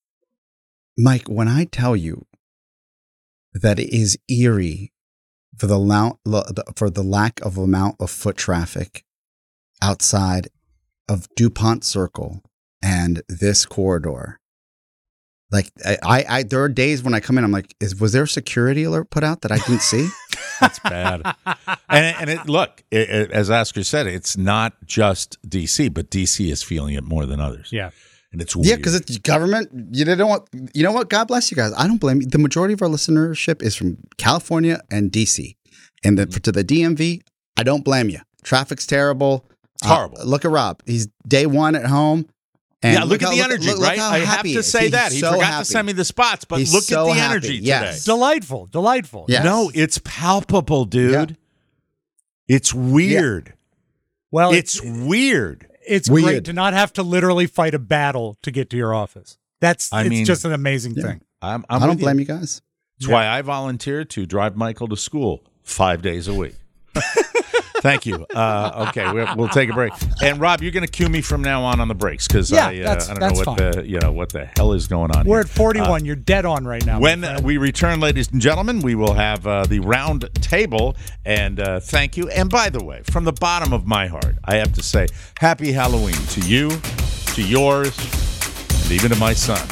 Mike, when I tell you that it is eerie for the, lou- lo- the- for the lack of amount of foot traffic outside of DuPont Circle and this corridor. Like I, I, I, there are days when I come in, I'm like, is, was there a security alert put out that I didn't see? That's bad. and and it look, it, it, as Oscar said, it's not just D C, but D C is feeling it more than others. yeah. And it's weird. Yeah, because it's government. You don't want. You know what? God bless you guys. I don't blame you. The majority of our listenership is from California and D C, and the, to the D M V. I don't blame you. Traffic's terrible. It's horrible. Uh, look at Rob. He's day one at home. And yeah, look, at how- the energy, look- look right? how I have happy he to is. say He's that. He so forgot happy. to send me the spots, but He's look so at the happy. energy Yes. today. Delightful. Delightful. Yes. No, it's palpable, dude. It's weird. Well, It's weird. it's Weird. great to not have to literally fight a battle to get to your office. That's I it's mean- just an amazing Yeah. thing. I'm, I I'm don't with blame you. you guys. That's why I volunteered to drive Michael to school five days a week. Thank you. Uh, okay, we'll, we'll take a break. And Rob, you're going to cue me from now on on the breaks because Yeah, I, uh, that's- I don't that's know what fine. the you know what the hell is going on. We're here. at forty-one. You're dead on right now. my When friend. we return, ladies and gentlemen, we will have uh, the round table. And uh, thank you. And by the way, from the bottom of my heart, I have to say, happy Halloween to you, to yours, and even to my son.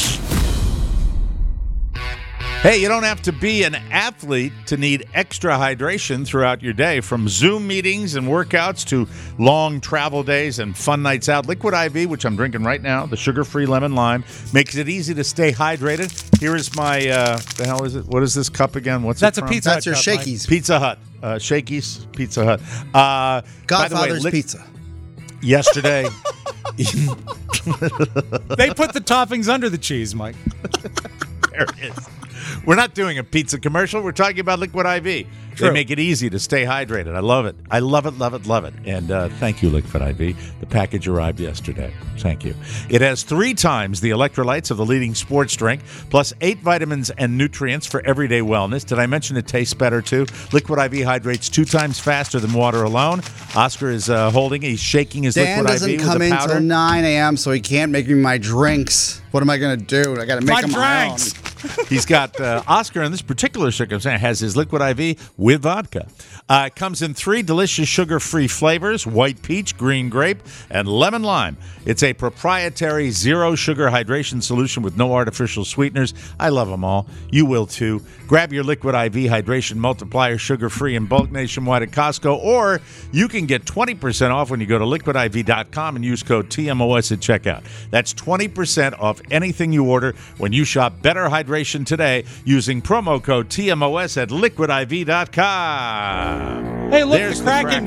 Hey, you don't have to be an athlete to need extra hydration throughout your day. From Zoom meetings and workouts to long travel days and fun nights out, Liquid I V, which I'm drinking right now, the sugar-free lemon lime, makes it easy to stay hydrated. Here is my, uh, the hell is it? What is this cup again? What's That's it a from? pizza. That's your Hut cup, Mike. shakies. Pizza Hut. Uh, Shakey's Pizza Hut. Uh, by the way, Godfather's Liq- Pizza. yesterday, They put the toppings under the cheese, Mike. there it is. We're not doing a pizza commercial. We're talking about Liquid I V. They True. make it easy to stay hydrated. I love it. I love it, love it, love it. And uh, thank you, Liquid I V. The package arrived yesterday. Thank you. It has three times the electrolytes of the leading sports drink, plus eight vitamins and nutrients for everyday wellness. Did I mention it tastes better, too? Liquid I V hydrates two times faster than water alone. Oscar is uh, holding, he's shaking his Dan Liquid I doesn't V with come a in powder. till nine a.m., so he can't make me my drinks. What am I going to do? I got to make My them my own. drinks. He's got uh, Oscar in this particular circumstance has his Liquid I V with vodka. Uh, it comes in three delicious sugar-free flavors: white peach, green grape, and lemon lime. It's a proprietary zero-sugar hydration solution with no artificial sweeteners. I love them all. You will too. Grab your Liquid I V hydration multiplier, sugar-free in bulk nationwide at Costco, or you can get twenty percent off when you go to liquid I V dot com and use code T M O S at checkout. That's twenty percent off anything you order when you shop Better Hydration today using promo code T M O S at liquid I V dot com. Hey, look, There's the the Kraken. Kraken.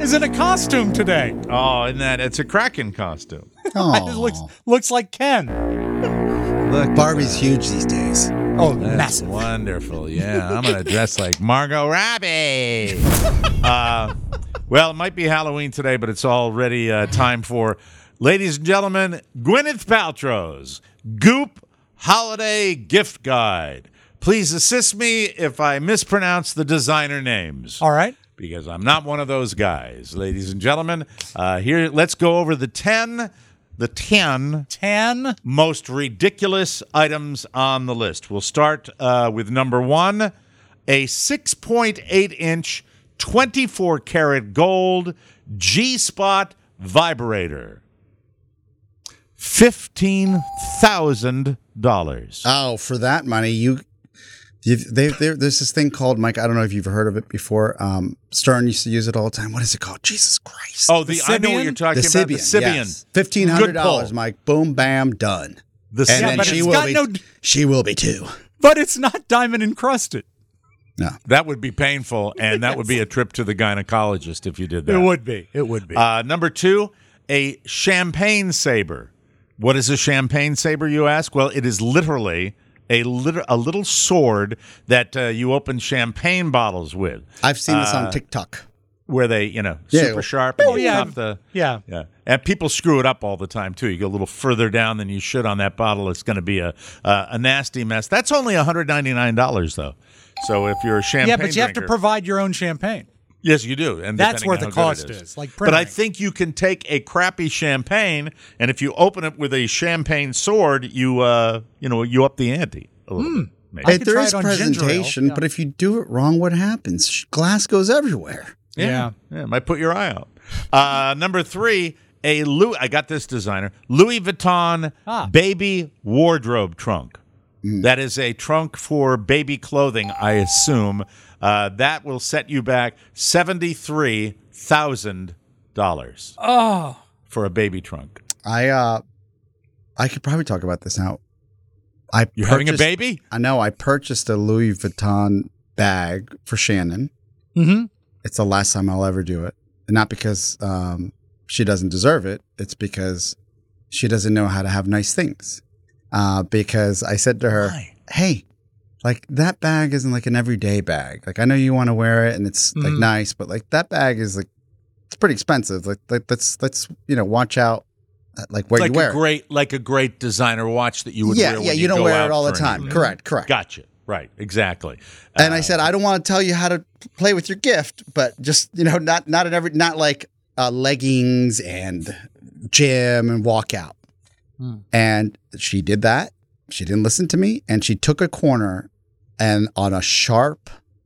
is in a costume today. Oh, isn't that? It's a Kraken costume. Oh, It looks looks like Ken. Look, Barbie's huge these days. Oh, that's massive. wonderful. Yeah, I'm going to dress like Margot Robbie. uh, well, it might be Halloween today, but it's already uh, time for, ladies and gentlemen, Gwyneth Paltrow's Goop Holiday Gift Guide. Please assist me if I mispronounce the designer names. All right. Because I'm not one of those guys. Ladies and gentlemen, uh, here, let's go over the ten, the ten Ten. most ridiculous items on the list. We'll start uh, with number one, a six point eight inch, twenty-four karat gold G-Spot vibrator. fifteen thousand dollars. Oh, for that money, you, you've, they, they, there's this thing called, Mike, I don't know if you've heard of it before. Um, Stern used to use it all the time. What is it called? Jesus Christ. Oh, the, I know what Sibian? you're talking the about. Sibian. The Sibian. Yes. fifteen hundred dollars, Good pull. Mike. Boom, bam, done. The And Sibian. then but she it's will got be, no- she will be too. But it's not diamond encrusted. No. That would be painful, and that would be a trip to the gynecologist if you did that. It would be. It would be. Uh, number two, a champagne saber. What is a champagne saber, you ask? Well, it is literally a, lit- a little sword that uh, you open champagne bottles with, I've seen this Uh, on TikTok. where they, you know, Yeah. super sharp. And Oh, you yeah. pop the, yeah. yeah. And people screw it up all the time, too. You go a little further down than you should on that bottle. It's going to be a, uh, a nasty mess. That's only one hundred ninety-nine dollars, though. So if you're a champagne Yeah, but you have to drinker- provide your own champagne. Yes, you do. And That's depending where on the how good cost it is. is, like But I printing. think you can take a crappy champagne, and if you open it with a champagne sword, you uh, you know, you up the ante a little bit. Maybe. I Hey, could there try is it on ginger ale, presentation, yeah. but if you do it wrong, what happens? Sh- Glass goes everywhere. yeah, yeah, might put your eye out. Uh, number three, a Louis. I got this designer Louis Vuitton Ah. baby wardrobe trunk. That is a trunk for baby clothing, I assume. Uh, that will set you back seventy-three thousand dollars. Oh. For a baby trunk. I uh, I could probably talk about this now. I You're having a purchased- baby? I know. I purchased a Louis Vuitton bag for Shannon. Mm-hmm. It's the last time I'll ever do it, and not because um, she doesn't deserve it. It's because she doesn't know how to have nice things. Uh, because I said to her, Why? "Hey, like that bag isn't like an everyday bag. Like I know you want to wear it and it's like Mhm. nice, but like that bag is like it's pretty expensive. Like, like let's let's you know watch out, at, like where like you wear a it. great, like a great designer watch that you would yeah, wear. yeah. when You, you don't go wear out it all the for an time. evening. Correct, correct. Gotcha. Right. Exactly. And Uh, I said, I don't want to tell you how to play with your gift, but just you know, not not in every, not like uh, leggings and gym and walk out. Hmm. And she did that. She didn't listen to me, and she took a corner, and on a sharp,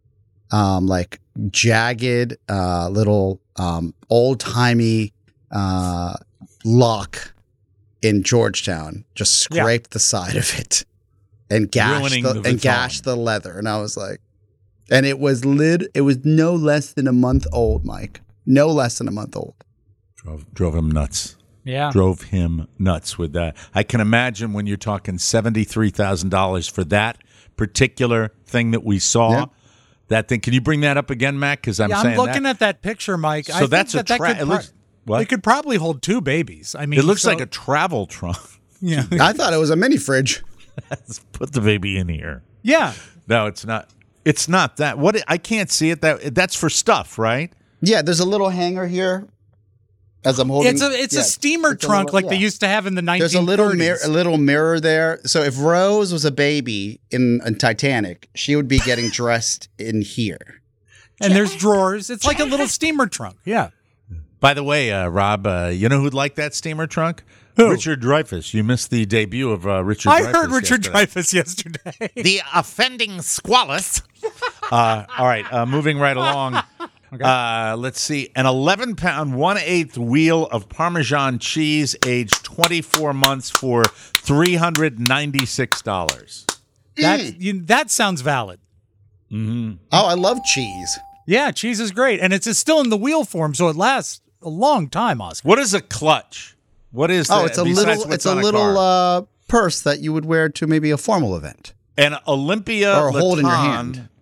um, like jagged, uh, little um, old timey uh, lock in Georgetown, just Yeah. scraped the side of it and gashed Ruining the, the and Vuitton. gashed the leather, and I was like, and it was lid. It was no less than a month old, Mike. No less than a month old. drove, drove him nuts. Yeah. Drove him nuts with that. I can imagine when you're talking seventy-three thousand dollars for that particular thing that we saw. Yeah. That thing. Can you bring that up again, Matt? Because I'm Yeah, saying I'm looking that. at that picture, Mike. So I think that's a that that tra- could it looks- what? It could probably hold two babies. I mean, It looks so- like a travel trunk. yeah, I thought it was a mini fridge. Let's put the baby in here. yeah. No, it's not. It's not that. What I can't see it. That that's for stuff, right? Yeah, there's a little hanger here. As I'm holding, It's a it's yeah, a steamer it's a trunk little- like they yeah. used to have in the nineteen thirties. There's a little mirror, a little mirror there. So if Rose was a baby in, in Titanic, she would be getting dressed in here. and there's drawers. It's like a little steamer trunk. Yeah. By the way, uh, Rob, uh, you know who'd like that steamer trunk? Who? Richard Dreyfuss. You missed the debut of uh, Richard. I Dreyfuss heard Richard yesterday. Dreyfuss yesterday. The offending squalus. uh, all right, uh, moving right along. Uh, let's see. An eleven pound, one eighth wheel of Parmesan cheese, aged twenty-four months for three hundred ninety-six dollars. that you, that sounds valid. Oh, I love cheese. Yeah, cheese is great, and it's, it's still in the wheel form, so it lasts a long time, Oscar. What is a clutch? What is Oh, that it's a besides little, what's it's a on little car? uh, purse that you would wear to maybe a formal event. An Olympia or hold in your Vuitton, hand.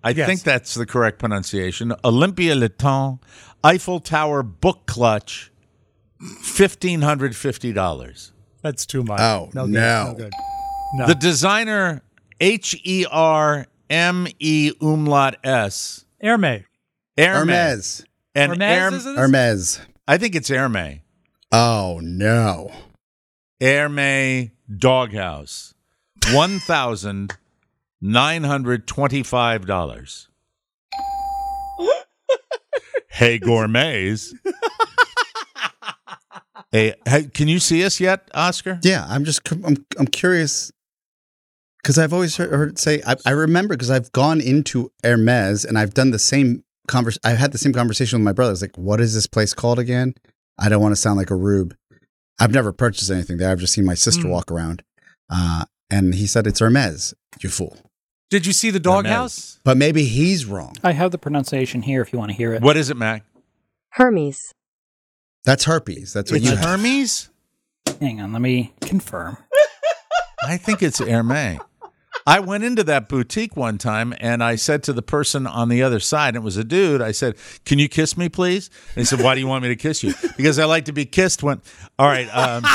I Yes. think that's the correct pronunciation. Olympia Le Temps Eiffel Tower book clutch, fifteen hundred fifty dollars. That's too much. Oh, no. Good, no. no good. No. The designer H E R M E umlaut S. Hermes. Hermes. Hermes. And Hermes, Herm- is it? Hermes. I think it's Hermes. Oh, no. Hermes Doghouse, one thousand nine hundred twenty-five dollars. Hey, gourmets. Hey, hey, can you see us yet, Oscar? Yeah, I'm just, I'm, I'm curious because I've always heard, heard it say, I, I remember because I've gone into Hermes and I've done the same convers. I've had the same conversation with my brother. It's like, what is this place called again? I don't want to sound like a rube. I've never purchased anything there. I've just seen my sister Mm. walk around. Uh, and he said it's Hermes, you fool. Did you see the doghouse? But maybe he's wrong. I have the pronunciation here if you want to hear it. What is it, Mac? Hermes. That's herpes. That's what It's you have. Hermes? Hang on, let me confirm. I think it's Hermes. I went into that boutique one time and I said to the person on the other side, and it was a dude, I said, can you kiss me, please? And he said, why do you want me to kiss you? Because I like to be kissed when, all right. Um,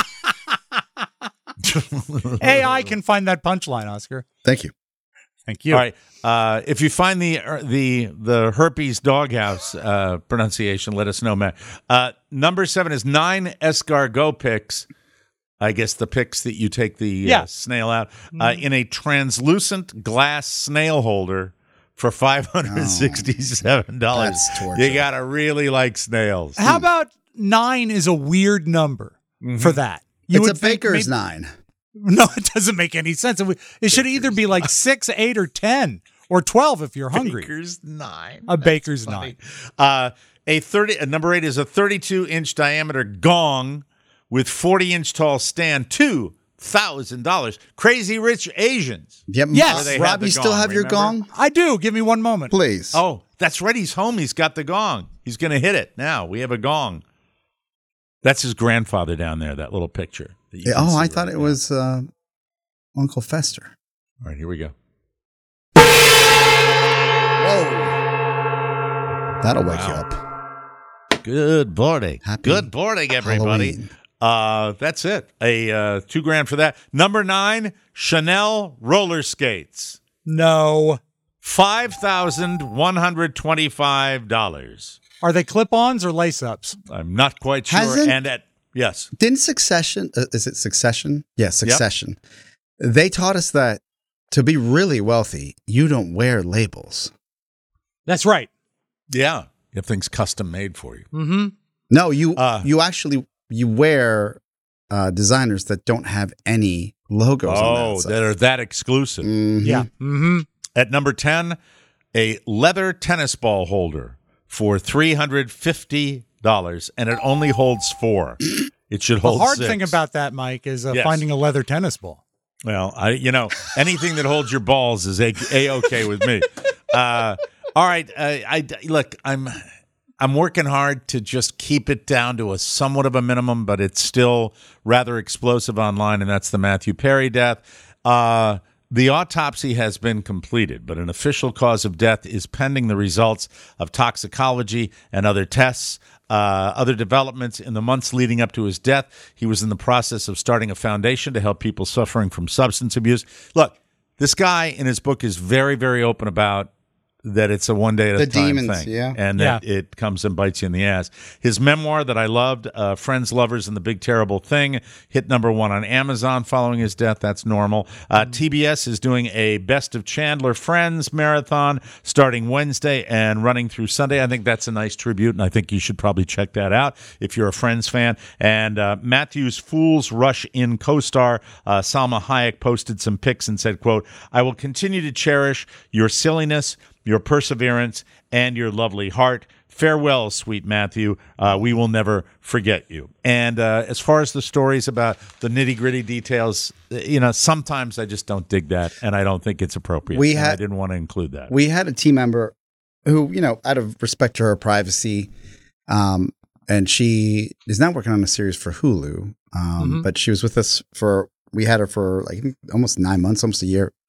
A I can find that punchline, Oscar. Thank you. Thank you. All right. Uh, if you find the uh, the the herpes doghouse uh, pronunciation, let us know, Matt. Uh, number seven is nine escargot picks. I guess the picks that you take the uh, Yeah. snail out uh, in a translucent glass snail holder for five hundred sixty-seven dollars. That's torture. You got to really like snails. How about nine is a weird number for that? You It's would a think baker's maybe- nine. No, it doesn't make any sense. It, would- it should either be like six, eight, or ten, or twelve if you're hungry. Baker's nine. A baker's Funny. nine. Uh, a thirty. Uh, number eight is a thirty-two inch diameter gong with forty inch tall stand. Two thousand dollars. Crazy Rich Asians. Yep. Yes. Where they Rob, had the you still gong, have your remember? gong? I do. Give me one moment. Please. Oh, that's right. He's home. He's got the gong. He's going to hit it now. We have a gong. That's his grandfather down there. That little picture. that you Yeah, can oh, see I right thought it now. was uh, Uncle Fester. All right, here we go. Whoa. That'll wake you up. Good morning. Happy Good morning, everybody. Halloween. Uh, that's it. A uh, two grand for that. Number nine, Chanel roller skates. No. Five thousand one hundred twenty-five dollars. Are they clip-ons or lace-ups? I'm not quite sure. Hasn't- and at yes, Didn't Succession, uh, is it Succession? Yeah, Succession. They taught us that to be really wealthy, you don't wear labels. That's right. yeah, you have things custom made for you. Mm-hmm. No, you Uh, you actually you wear uh, designers that don't have any logos on Oh, that. that are that exclusive. Mhm. Yeah. Mm-hmm. At number ten, a leather tennis ball holder for three hundred fifty dollars, and it only holds four. It should The hold hard six. thing about that, Mike, is uh, Yes. finding a leather tennis ball. Well, I, you know, anything that holds your balls is a, a-okay with me. Uh, all right. Uh, I, look, I'm I'm working hard to just keep it down to a somewhat of a minimum, but it's still rather explosive online, and that's the Matthew Perry death. Uh, the autopsy has been completed, but an official cause of death is pending the results of toxicology and other tests. Uh, other developments in the months leading up to his death, he was in the process of starting a foundation to help people suffering from substance abuse. Look, this guy in his book is very, very open about that it's a one day at a The time demons, thing, yeah. and that it comes and bites you in the ass. His memoir that I loved, uh, Friends, Lovers, and the Big Terrible Thing, hit number one on Amazon following his death. That's normal. Uh, T B S is doing a Best of Chandler Friends marathon starting Wednesday and running through Sunday. I think that's a nice tribute, and I think you should probably check that out if you're a Friends fan. And uh, Matthew's Fools Rush In co-star uh, Salma Hayek posted some pics and said, quote, "I will continue to cherish your silliness, your perseverance, and your lovely heart. Farewell, sweet Matthew. Uh, we will never forget you." And uh, as far as the stories about the nitty-gritty details, you know, sometimes I just don't dig that, and I don't think it's appropriate. We and had- I didn't want to include that. We had a team member who, you know, out of respect to her privacy, um, and she is now working on a series for Hulu. Um, Mhm. But she was with us for, we had her for like almost nine months, almost a year.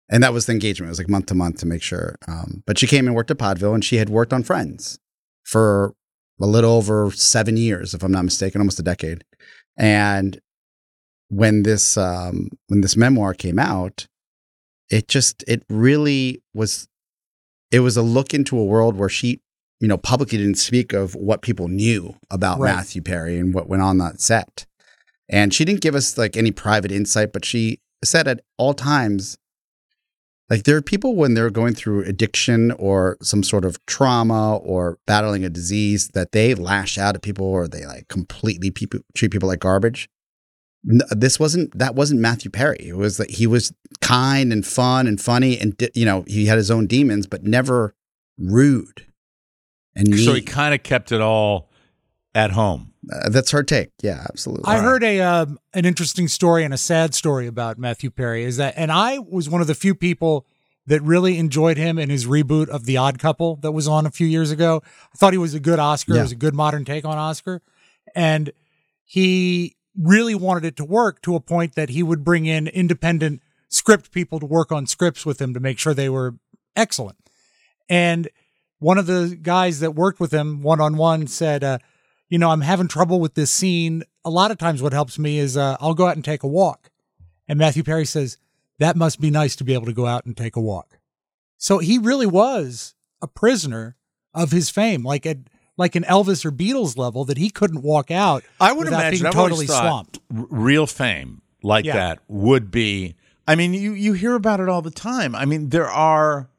And that was the engagement. It was like month to month to make sure. Um, but she came and worked at Podville, and she had worked on Friends for a little over seven years, if I'm not mistaken, almost a decade. And when this um, when this memoir came out, it just it really was. It was a look into a world where she, you know, publicly didn't speak of what people knew about Right. Matthew Perry and what went on that set. And she didn't give us like any private insight, but she said at all times, like there are people when they're going through addiction or some sort of trauma or battling a disease that they lash out at people or they like completely people, treat people like garbage. N- This wasn't, that wasn't Matthew Perry. It was that he was kind and fun and funny and, di- you know, he had his own demons, but never rude and mean. So he kind of kept it all at home. Uh, that's her take. Yeah, absolutely. I heard a um, an interesting story and a sad story about Matthew Perry. Is that, and I was one of the few people that really enjoyed him in his reboot of The Odd Couple that was on a few years ago. I thought he was a good Oscar. Yeah. It was a good modern take on Oscar, and he really wanted it to work to a point that he would bring in independent script people to work on scripts with him to make sure they were excellent. And one of the guys that worked with him one on one said, Uh, you know, I'm having trouble with this scene. A lot of times what helps me is uh, I'll go out and take a walk. And Matthew Perry says, that must be nice to be able to go out and take a walk. So he really was a prisoner of his fame, like a, like an Elvis or Beatles level that he couldn't walk out I would without imagine being I've totally always thought swamped. r- real fame like Yeah. that would be. I mean, you you hear about it all the time. I mean, there are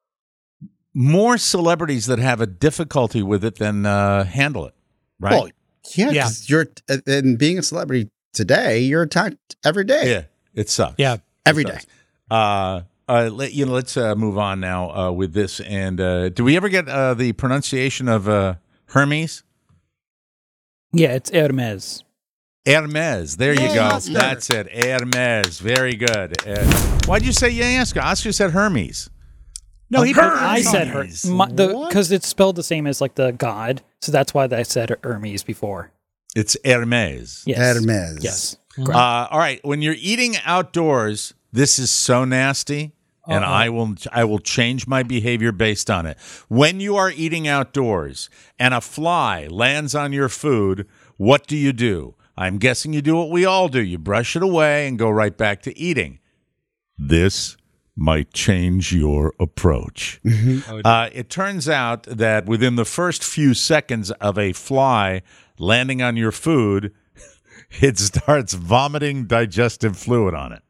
more celebrities that have a difficulty with it than uh, handle it, right? Well, yeah, Yeah. 'cause you're, uh, and being a celebrity today, you're attacked every day. yeah, it sucks. Yeah. Every It day. does. Uh, uh, let, you know, let's uh, move on now uh, with this. And uh, do we ever get uh, the pronunciation of uh, Hermes? Yeah, it's Hermes. Hermes. There you Yay, go. Oscar. That's it. Hermes. Very good. Uh, why'd you say yay, Oscar? Oscar said Hermes. No, he Hermes. I said her Hermes. because it's spelled the same as like the god, so that's why I said Hermes before. It's Hermes. Yes. Hermes. Yes. Uh, all right. When you're eating outdoors, this is so nasty, and Uh-oh. I will I will change my behavior based on it. When you are eating outdoors and a fly lands on your food, what do you do? I'm guessing you do what we all do. You brush it away and go right back to eating. This might change your approach. Uh, it turns out that within the first few seconds of a fly landing on your food, it starts vomiting digestive fluid on it.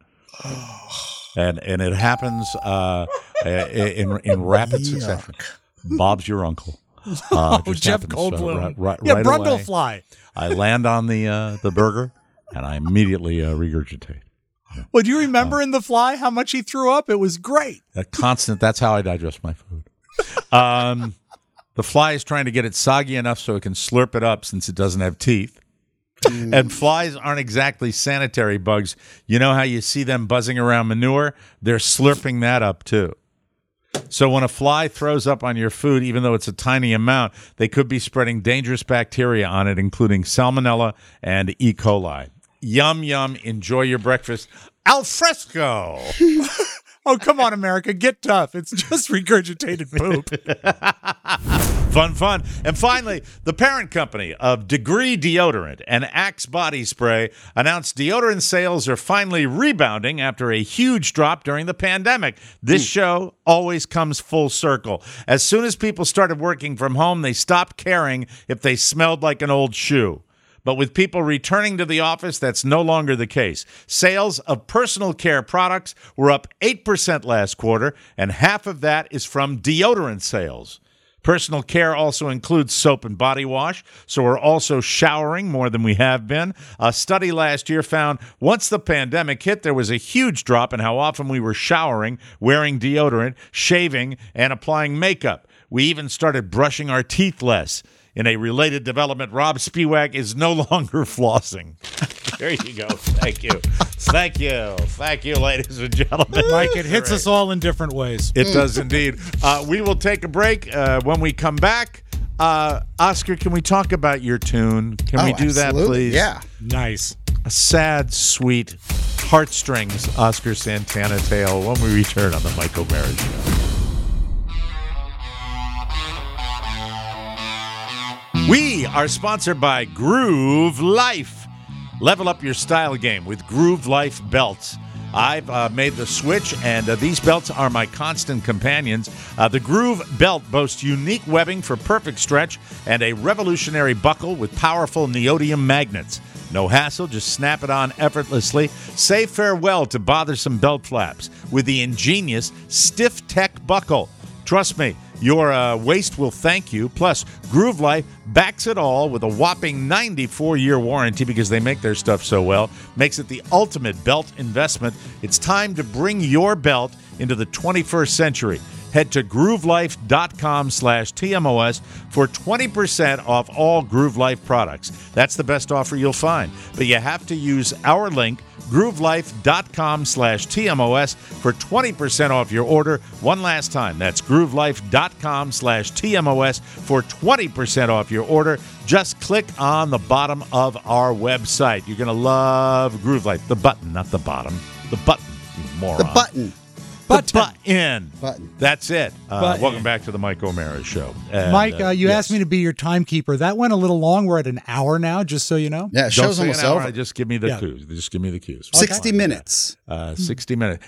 And and it happens uh, in in rapid succession. Bob's your uncle. Uh, Oh, just Jeff happens, uh, Goldblum. right, right, yeah, right away. Brundlefly. I land on the uh, the burger, and I immediately uh, regurgitate. Well, do you remember in The Fly how much he threw up? It was great. A constant. That's how I digest my food. Um, the fly is trying to get it soggy enough so it can slurp it up since it doesn't have teeth. And flies aren't exactly sanitary bugs. You know how you see them buzzing around manure? They're slurping that up too. So when a fly throws up on your food, even though it's a tiny amount, they could be spreading dangerous bacteria on it, including salmonella and E. coli. Yum, yum. Enjoy your breakfast. Al fresco. Oh, come on, America. Get tough. It's just regurgitated poop. Fun, fun. And finally, the parent company of Degree Deodorant and Axe Body Spray announced deodorant sales are finally rebounding after a huge drop during the pandemic. This show always comes full circle. As soon as people started working from home, they stopped caring if they smelled like an old shoe. But with people returning to the office, that's no longer the case. Sales of personal care products were up eight percent last quarter, and half of that is from deodorant sales. Personal care also includes soap and body wash, so we're also showering more than we have been. A study last year found once the pandemic hit, there was a huge drop in how often we were showering, wearing deodorant, shaving, and applying makeup. We even started brushing our teeth less. In a related development, Rob Spiewak is no longer flossing. There you go. Thank you. Thank you. Thank you, ladies and gentlemen. Mike, it hits us all in different ways. It does indeed. Uh, we will take a break. Uh, when we come back, uh, Oscar, can we talk about your tune? Can we Oh, do that, absolutely. please? Yeah. Nice. A sad, sweet heartstrings Oscar Santana tale when we return on the Mike O'Mara Show. We are sponsored by Groove Life. Level up your style game with Groove Life belts. I've uh, made the switch, and uh, these belts are my constant companions. Uh, the Groove belt boasts unique webbing for perfect stretch and a revolutionary buckle with powerful neodymium magnets. No hassle, just snap it on effortlessly. Say farewell to bothersome belt flaps with the ingenious Stiff Tech buckle. Trust me, your uh, waist will thank you. Plus, Groove Life backs it all with a whopping ninety-four year warranty because they make their stuff so well. Makes it the ultimate belt investment. It's time to bring your belt into the twenty-first century. Head to groovelife.com slash TMOS for twenty percent off all Groove Life products. That's the best offer you'll find. But you have to use our link, groovelife.com slash TMOS for twenty percent off your order. One last time, that's groovelife.com slash TMOS for twenty percent off your order. Just click on the bottom of our website. You're going to love Groove Life. The button, not the bottom. The button, you moron. The button. The button. Button. That's it. Uh, Button. welcome back to the Mike O'Mara Show. And, Mike, uh, you yes. asked me to be your timekeeper. That went a little long. We're at an hour now, just so you know. Yeah, Don't show's say an almost hour, over. Just give me the Yeah. cues. Just give me the cues. sixty minutes. Uh, sixty minutes.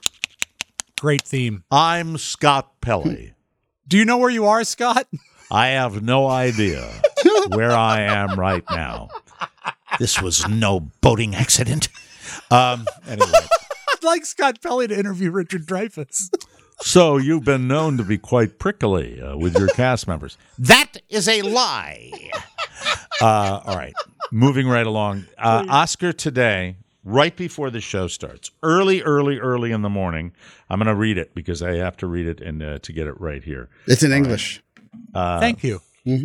Great theme. I'm Scott Pelley. Do you know where you are, Scott? I have no idea where I am right now. This was no boating accident. Um, anyway. I'd like Scott Pelley to interview Richard Dreyfuss. So you've been known to be quite prickly uh, with your cast members. That is a lie. Uh, all right. Moving right along. Uh, Oscar today, right before the show starts, early, early, early in the morning. I'm going to read it because I have to read it and uh, to get it right here. It's in English. Uh, Thank you.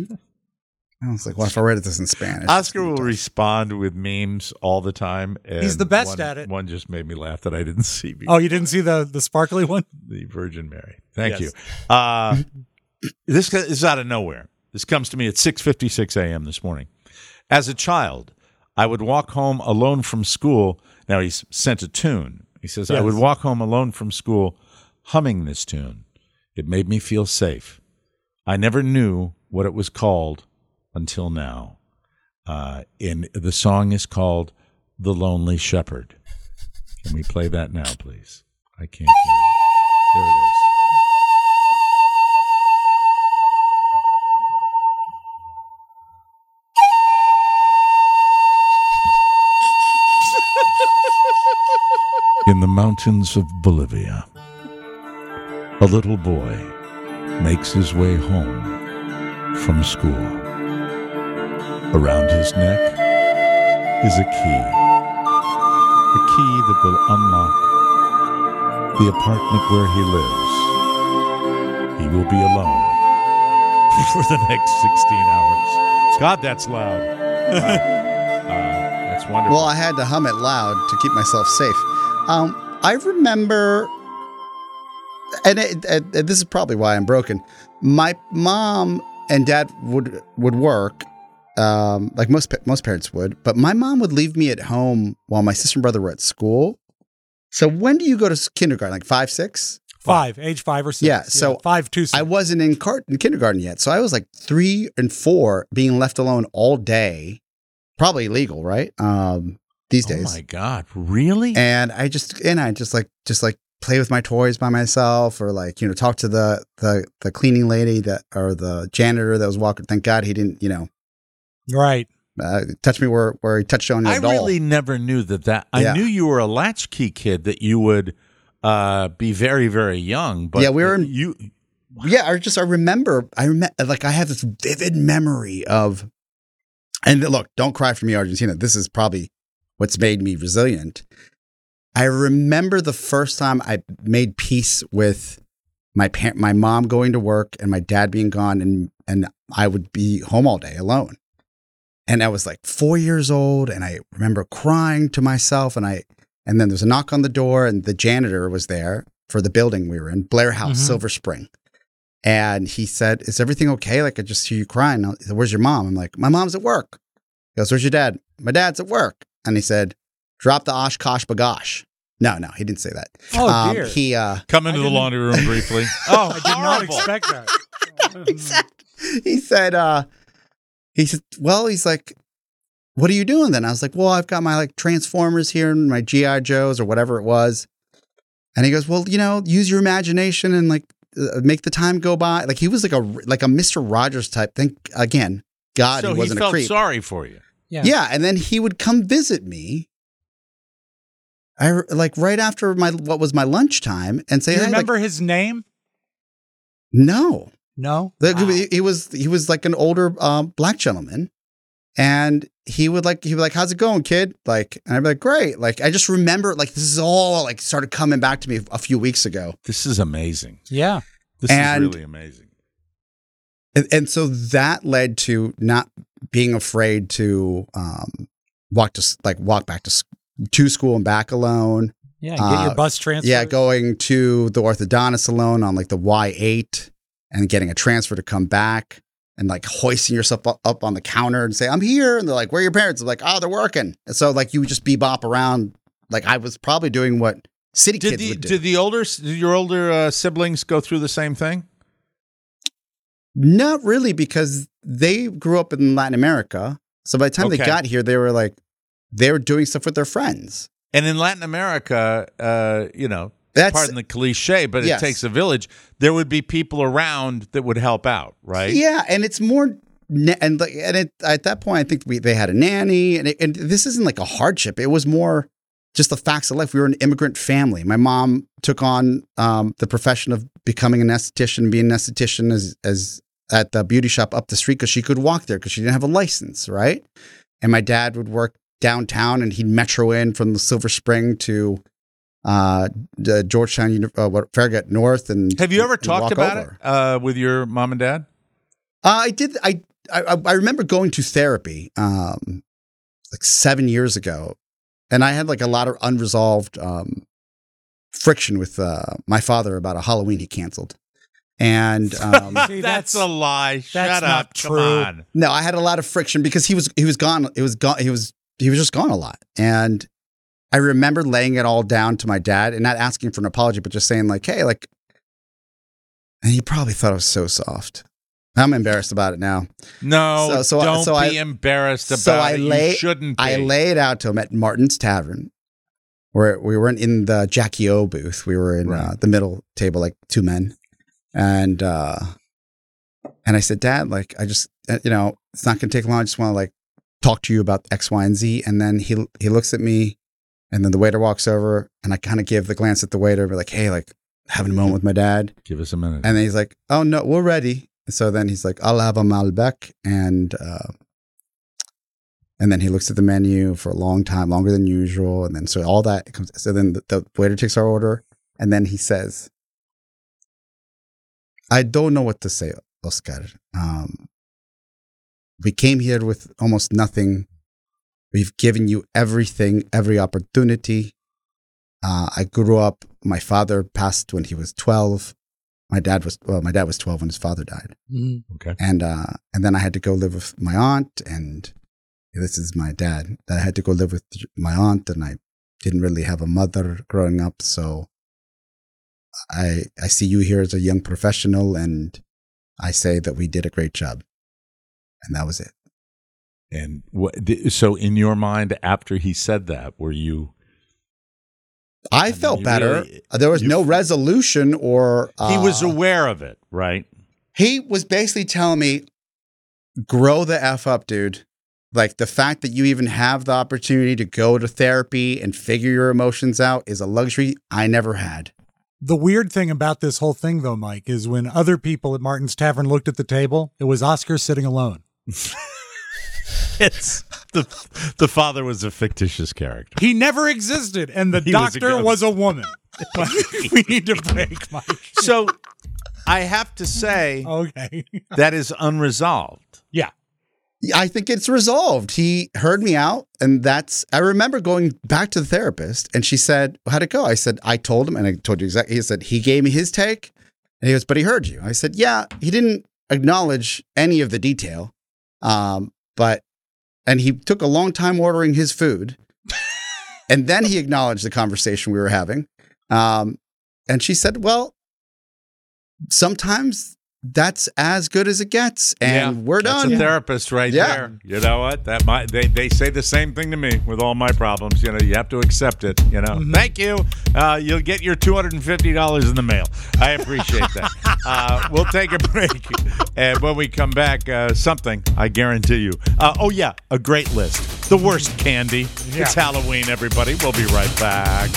I was like, well, if I read this in Spanish. Oscar will respond with memes all the time. And He's the best one, at it. One just made me laugh that I didn't see. Oh, you didn't see the, the sparkly one? The Virgin Mary. Thank Yes. you. Uh, this is out of nowhere. This comes to me at six fifty-six a.m. this morning. As a child, I would walk home alone from school. Now, he's sent a tune. He says, I Yes. would walk home alone from school humming this tune. It made me feel safe. I never knew what it was called until now. Uh, in the song is called "The Lonely Shepherd." Can we play that now, please? I can't hear it. There it is. In the mountains of Bolivia, a little boy makes his way home from school. Around his neck is a key, a key that will unlock the apartment where he lives. He will be alone for the next sixteen hours. God, that's loud. uh, that's wonderful. Well, I had to hum it loud to keep myself safe. Um, I remember, and, it, and this is probably why I'm broken. My mom and dad would would work, um, like most most parents would, but my mom would leave me at home while my sister and brother were at school. So when do you go to kindergarten? Like five, six? Five, age five or six. Yeah, so five, two, six. I wasn't in, car- in kindergarten yet, so I was like three and four, being left alone all day. Probably illegal, right? Um, these days. Oh my God, really? And I just and I just like just like play with my toys by myself, or like, you know, talk to the the the cleaning lady that or the janitor that was walking. Thank God he didn't, you know, Right. uh, touch me where where he touched on the I doll. really never knew that. That I Yeah. knew you were a latchkey kid, that you would uh, be very, very young. But Yeah, we were in- you. Yeah, I just I remember I remember like I have this vivid memory of, and look, don't cry for me, Argentina. This is probably what's made me resilient. I remember the first time I made peace with my parent, my mom going to work and my dad being gone, and and I would be home all day alone. And I was like four years old, and I remember crying to myself. And I and then there was a knock on the door, and the janitor was there for the building we were in, Blair House, Mhm. Silver Spring. And he said, "Is everything okay? Like, I just hear you crying." He said, "Where's your mom?" I'm like, "My mom's at work." He goes, "Where's your dad?" "My dad's at work." And he said, drop the Oshkosh bagosh. No, no, he didn't say that. Oh, Um, dear. he uh, Come into the laundry room briefly. Oh, I did not horrible. expect that. he said, he said, uh, he said, well, he's like, what are you doing then? I was like, well, I've got my like Transformers here and my G I Joes or whatever it was. And he goes, well, you know, use your imagination and like uh, make the time go by. Like he was like a like a Mister Rogers type thing. Again, God, So he he wasn't felt a creep. sorry for you. Yeah. Yeah, and then he would come visit me. I like right after my what was my lunchtime and say, Do you hey, like, remember his name? no. No. Like, Wow. he, he was he was like an older um, black gentleman, and he would like he would like, how's it going, kid? Like, and I'd be like, great. Like, I just remember like this is all like started coming back to me a few weeks ago, This is amazing. Yeah. This And- is really amazing. and, and so that led to not being afraid to um, walk to s- like walk back to s- to school and back alone. Yeah. Get Uh, your bus transfer. Yeah, going to the orthodontist alone on like the Y eight and getting a transfer to come back and like hoisting yourself up, up on the counter and say, I'm here. And they're like, where are your parents? I'm like, oh, they're working. And so like you would just bebop around. Like I was probably doing what city Did kids the would do. did the older did your older uh, siblings go through the same thing? Not really, because they grew up in Latin America. So by the time Okay. they got here, they were like, they were doing stuff with their friends. And in Latin America, uh, you know, That's pardon the cliche, but Yes. it takes a village. There would be people around that would help out, right? Yeah, and it's more, na- and like, and it, at that point, I think we they had a nanny, and it, and this isn't like a hardship. It was more just the facts of life. We were an immigrant family. My mom took on um, the profession of becoming an esthetician, being an esthetician as as at the beauty shop up the street because she could walk there because she didn't have a license, right? And my dad would work downtown, and he'd metro in from the Silver Spring to uh, the Georgetown, Uni- uh, what, Farragut North. And Have you ever and talked walk about over. it uh, with your mom and dad? Uh, I did. I, I I remember going to therapy um, like seven years ago, and I had like a lot of unresolved um, friction with uh, my father about a Halloween he canceled. And um, See, that's, that's- a lie. Shut that's up. not Come true. on. no, I had a lot of friction because he was he was gone. It was gone. He was he was just gone a lot, and I remember laying it all down to my dad and not asking for an apology, but just saying like, "Hey, like," and he probably thought I was so soft. I'm embarrassed about it now. No, So- so I- don't so be I- embarrassed about so I it. lay- you shouldn't be. I lay it out to him at Martin's Tavern, where we weren't in the Jackie O booth. We were in uh, Right. the middle table, like two men, and uh, and I said, Dad, like I just, uh, you know, it's not going to take long. I just want to like talk to you about X, Y, and Z. And then he he looks at me, and then the waiter walks over, and I kind of give the glance at the waiter, be like, hey, like having a moment with my dad. Give us a minute. And then he's like, oh, no, we're ready. So then he's like, I'll have a Malbec. And uh, and then he looks at the menu for a long time, longer than usual. And then so all that comes. So then the, the waiter takes our order. And then he says, I don't know what to say, Oscar. Um, we came here with almost nothing. We've given you everything, every opportunity. Uh, I grew up, my father passed when he was twelve. My dad was well. My dad was twelve when his father died, Mhm. Okay. and uh, and then I had to go live with my aunt. And this is my dad. I had to go live with my aunt, and I didn't really have a mother growing up. So I I see you here as a young professional, and I say that we did a great job, and that was it. And what, di- so, in your mind, after he said that, were you? I, mean, felt you better. really- there was you- no resolution, or uh, He was aware of it, right? he was basically telling me, grow the F up, dude. Like the fact that you even have the opportunity to go to therapy and figure your emotions out is a luxury I never had. The weird thing about this whole thing, though, Mike, is when other people at Martin's Tavern looked at the table, it was Oscar sitting alone. It's the the father was a fictitious character. He never existed, and the He was a doctor ghost. was a, woman. We need to break, Mike. So, I have to say Okay. that is unresolved. Yeah. I think it's resolved. He heard me out, and that's. I remember going back to the therapist, and she said, "How'd it go?" I said, "I told him," and I told you exactly. He said he gave me his take, and he goes, "But he heard you." I said, "Yeah, he didn't acknowledge any of the detail, um, but." And he took a long time ordering his food. And then he acknowledged the conversation we were having. Um, and she said, well, sometimes that's as good as it gets, and Yeah, we're that's done. a therapist right Yeah. there. You know what? That might they, they say the same thing to me with all my problems. You know, you have to accept it. You know, thank you. Uh, you'll get your two hundred and fifty dollars in the mail. I appreciate that. uh, we'll take a break, and when we come back, uh, something I guarantee you. Uh, oh yeah, a great list. The worst candy. Yeah. It's Halloween, everybody. We'll be right back.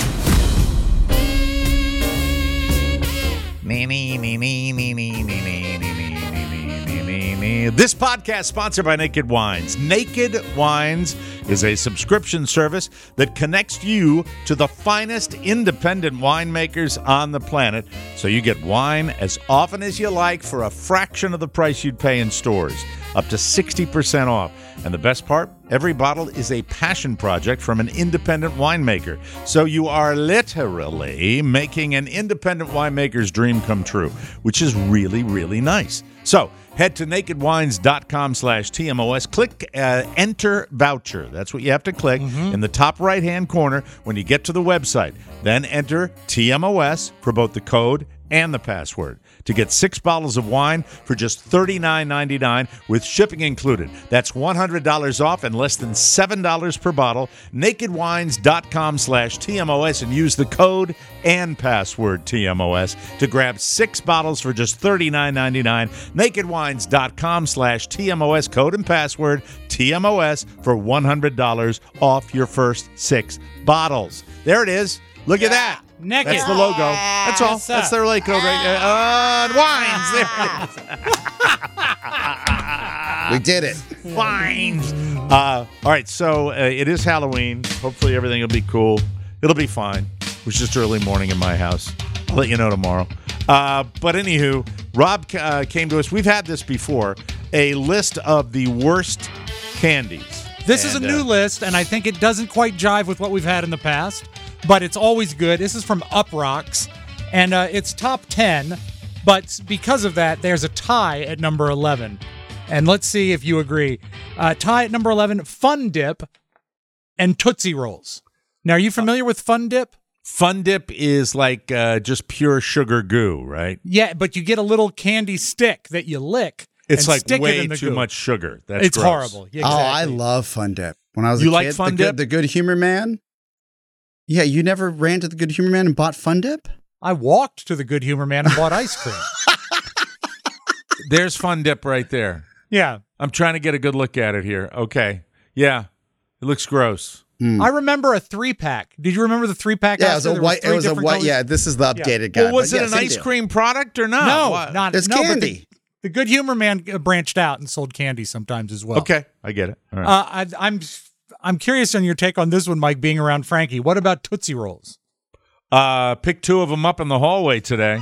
Nee, nee, nee, nee, nee, nee, nee, nee, nee, nee, nee, nee, nee. This podcast sponsored by Naked Wines. Naked Wines is a subscription service that connects you to the finest independent winemakers on the planet, so you get wine as often as you like for a fraction of the price you'd pay in stores, up to sixty percent off. And the best part, every bottle is a passion project from an independent winemaker. So you are literally making an independent winemaker's dream come true, which is really, really nice. So head to nakedwines.com slash TMOS. Click uh, Enter Voucher. That's what you have to click in the top right-hand corner when you get to the website. Then enter T M O S for both the code and the password to get six bottles of wine for just thirty-nine ninety-nine with shipping included. That's one hundred dollars off and less than seven dollars per bottle. nakedwines.com slash TMOS and use the code and password T M O S to grab six bottles for just thirty-nine ninety-nine. nakedwines.com slash TMOS, code and password T M O S for one hundred dollars off your first six bottles. There it is. Look at that. Naked. That's the logo. That's all. What's that? That's their late code right there. Uh, wines. There it is. We did it. Wines. Uh, all right. So uh, it is Halloween. Hopefully everything will be cool. It'll be fine. It was just early morning in my house. I'll let you know tomorrow. Uh, but anywho, Rob uh, came to us. We've had this before. A list of the worst candies. This is a And, new uh, list, and I think it doesn't quite jive with what we've had in the past, but it's always good. This is from Up Rocks, and uh, it's top ten, but because of that, there's a tie at number eleven. And let's see if you agree. Uh, tie at number eleven, Fun Dip and Tootsie Rolls. Now, are you familiar with Fun Dip? Fun Dip is like uh, just pure sugar goo, right? Yeah, but you get a little candy stick that you lick. It's and like stick it way in the too goo. much sugar. That's It's gross. horrible. Yeah, Oh, I exactly. love Fun Dip. When I was You a like kid, Fun the Dip? Good, the Good Humor Man. Yeah, you never ran to the Good Humor Man and bought Fun Dip? I walked to the Good Humor Man and bought ice cream. There's Fun Dip right there. Yeah. I'm trying to get a good look at it here. Okay. Yeah. It looks gross. Mm. I remember a three pack. Did you remember the three pack? Yeah, it was a white. It was a white. Colors? Yeah, this is the updated guy. Well, was but it yeah, an same ice deal. cream product or not? No, What? not It's no, but candy. the, the Good Humor Man uh, branched out and sold candy sometimes as well. Okay. I get it. All right. Uh, I, I'm I'm curious on your take on this one, Mike. Being around Frankie, what about Tootsie Rolls? Uh, picked two of them up in the hallway today.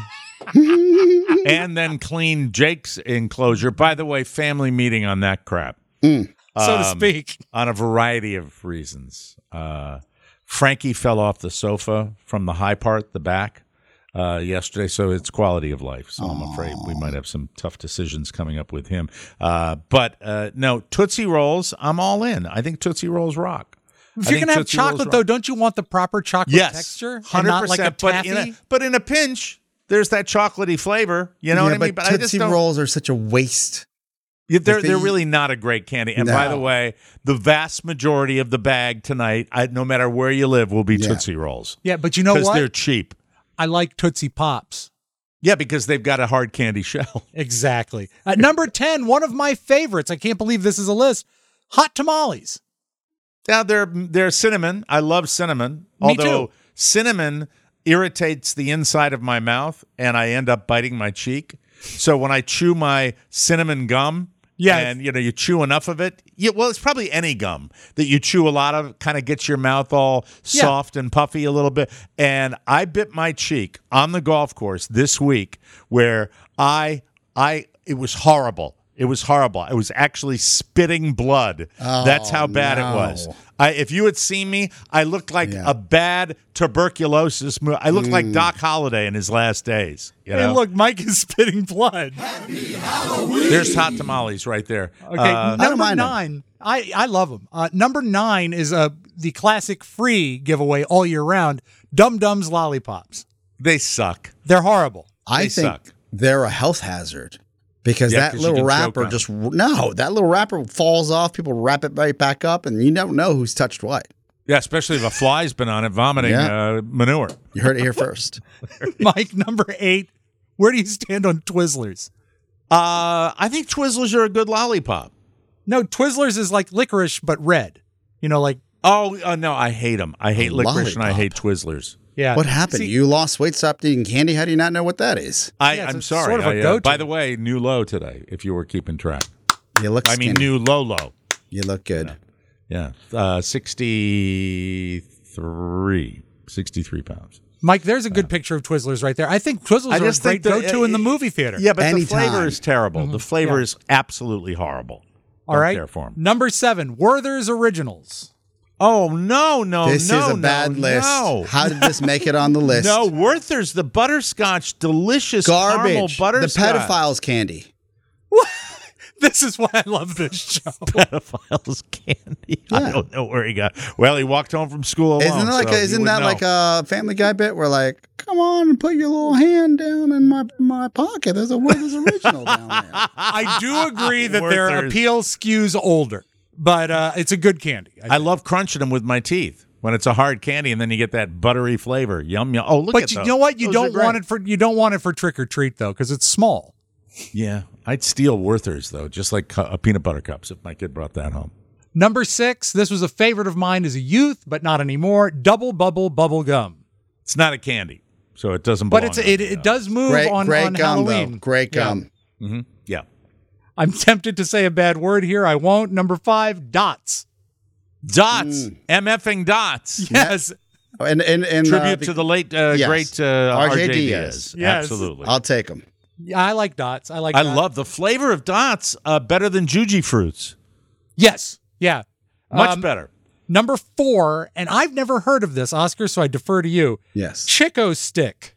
And then cleaned Jake's enclosure. By the way, family meeting on that crap. Mm. So to Um, speak. On a variety of reasons. Uh, Frankie fell off the sofa from the high part, the back, uh, yesterday. So it's quality of life. So I'm afraid we might have some tough decisions coming up with him. Uh, but uh, no, Tootsie Rolls, I'm all in. I think Tootsie Rolls rock. If I you're think gonna have Tootsie Rolls chocolate rock. though, don't you want the proper chocolate Yes, texture? And hundred not like a percent. But in taffy? a but in a pinch, there's that chocolatey flavor. You know yeah, what I mean? But I just Tootsie don't. Rolls are such a waste. Yeah, they're Like they- they're really not a great candy. And by No. the way, the vast majority of the bag tonight, I, no matter where you live, will be Yeah. Tootsie Rolls Yeah, but you know because what? they're cheap. I like Tootsie Pops. Yeah, because they've got a hard candy shell. Exactly. At number ten, one of my favorites. I can't believe this is a list. Hot tamales. Now they're they're cinnamon. I love cinnamon. Me although too. cinnamon irritates the inside of my mouth, and I end up biting my cheek. So when I chew my cinnamon gum, Yeah. and you know you chew enough of it, yeah, well, it's probably any gum that you chew a lot of, kind of gets your mouth all Yeah. soft and puffy a little bit. And I bit my cheek on the golf course this week, where I I it was horrible. It was horrible. I was actually spitting blood. Oh, That's how bad no. it was. I, if you had seen me, I looked like Yeah. a bad tuberculosis. Mo- I looked like Doc Holliday in his last days. You Hey, know? look, Mike is spitting blood. There's hot tamales right there. Okay, Uh, I don't number mind 'em. nine. I, I love them. Uh, number nine is a the classic free giveaway all year round, Dum Dums lollipops. They suck. They're horrible. I They think suck. they're a health hazard because Yeah, that 'cause you little can choke wrapper on just no, that little wrapper falls off. People wrap it right back up, and you don't know who's touched what. Yeah, especially if a fly's been on it vomiting Yeah. uh, manure. You heard it here first. Mike, number eight. Where do you stand on Twizzlers? Uh, I think Twizzlers are a good lollipop. No, Twizzlers is like licorice, but red. You know, like, Oh, uh, no, I hate them. I hate A licorice and I lollipop. hate Twizzlers. yeah. What happened? See, You lost weight, stopped eating candy. How do you not know what that is? I, Yeah, it's I'm a- sorry. sort of a I, uh, go-to. by the way, new low today, if you were keeping track. You look. I mean, skinny. new low low. You look good. Yeah, uh, sixty-three, sixty-three pounds. Mike, there's a good picture of Twizzlers right there. I think Twizzlers I are a just great think that- go-to in the movie theater. Yeah, but the Anytime. flavor is terrible. The flavor Yeah. is absolutely horrible. All Don't right. care for 'em. Number seven, Werther's Originals. Oh no, no, This no, is a no, bad list. No. How did this make it on the list? No, Werther's the butterscotch, delicious caramel Garbage. The butterscotch. pedophiles candy. This is why I love this show. pedophiles candy. I Yeah. don't know where he got. Well, he walked home from school alone. Isn't it like so a, he isn't would that know. like a Family Guy bit where like, come on and put your little hand down in my my pocket. There's a Werther's Original down there. I do agree that their Werther's. appeal skews older, but uh, it's a good candy. I I love crunching them with my teeth when it's a hard candy, and then you get that buttery flavor. Yum yum. Oh, look but at you those. know what? You Those don't are great. want it for you don't want it for trick or treat though, because it's small. Yeah, I'd steal Werther's though, just like cu- uh, peanut butter cups if my kid brought that home. Number six, this was a favorite of mine as a youth, but not anymore. Double Bubble Bubble Gum. It's not a candy, so it doesn't. But belong it's on it, the, it uh, does move Great, on, great on gum Halloween. though. Great Yeah. gum. Yeah. I'm tempted to say a bad word here. I won't. Number five, Dots. Dots, Mm. MFing Dots. Yes. And and and Tribute uh, to the late uh, yes. great uh, R J R J Diaz. Diaz. Yes. Absolutely. I'll take them. Yeah, I like Dots. I like I Dots. love the flavor of Dots. Uh, better than Juji fruits. Yes. Yeah. Much Um, better. Number four, and I've never heard of this, Oscar, so I defer to you. Yes. Chico Stick.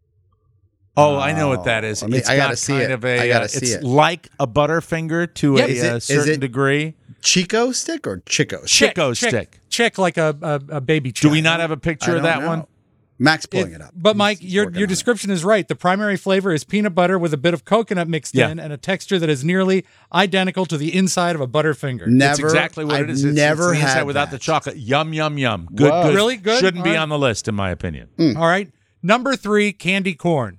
Oh, I know what that is. I mean, It's I gotta got see kind it. of a. I gotta uh, see it's it. like a Butterfinger to Yeah, a is it- uh, is certain it- degree. Chico stick or Chico stick? Chick, Chico chick, Stick. Chick like a, a, a baby chick. Do we not have a I picture of don't that know. one? Max pulling It- it, up. But Mike, He's- he's your working your on it. description is right. The primary flavor is peanut butter with a bit of coconut mixed Yeah. in and a texture that is nearly identical to the inside of a Butterfinger. Never. It's exactly what I've it is. It's, never it's the inside had without that. the chocolate. Yum yum yum. Good, Whoa. good. Really good? Shouldn't be All right. on the list, in my opinion. Mm. All right. Number three, candy corn.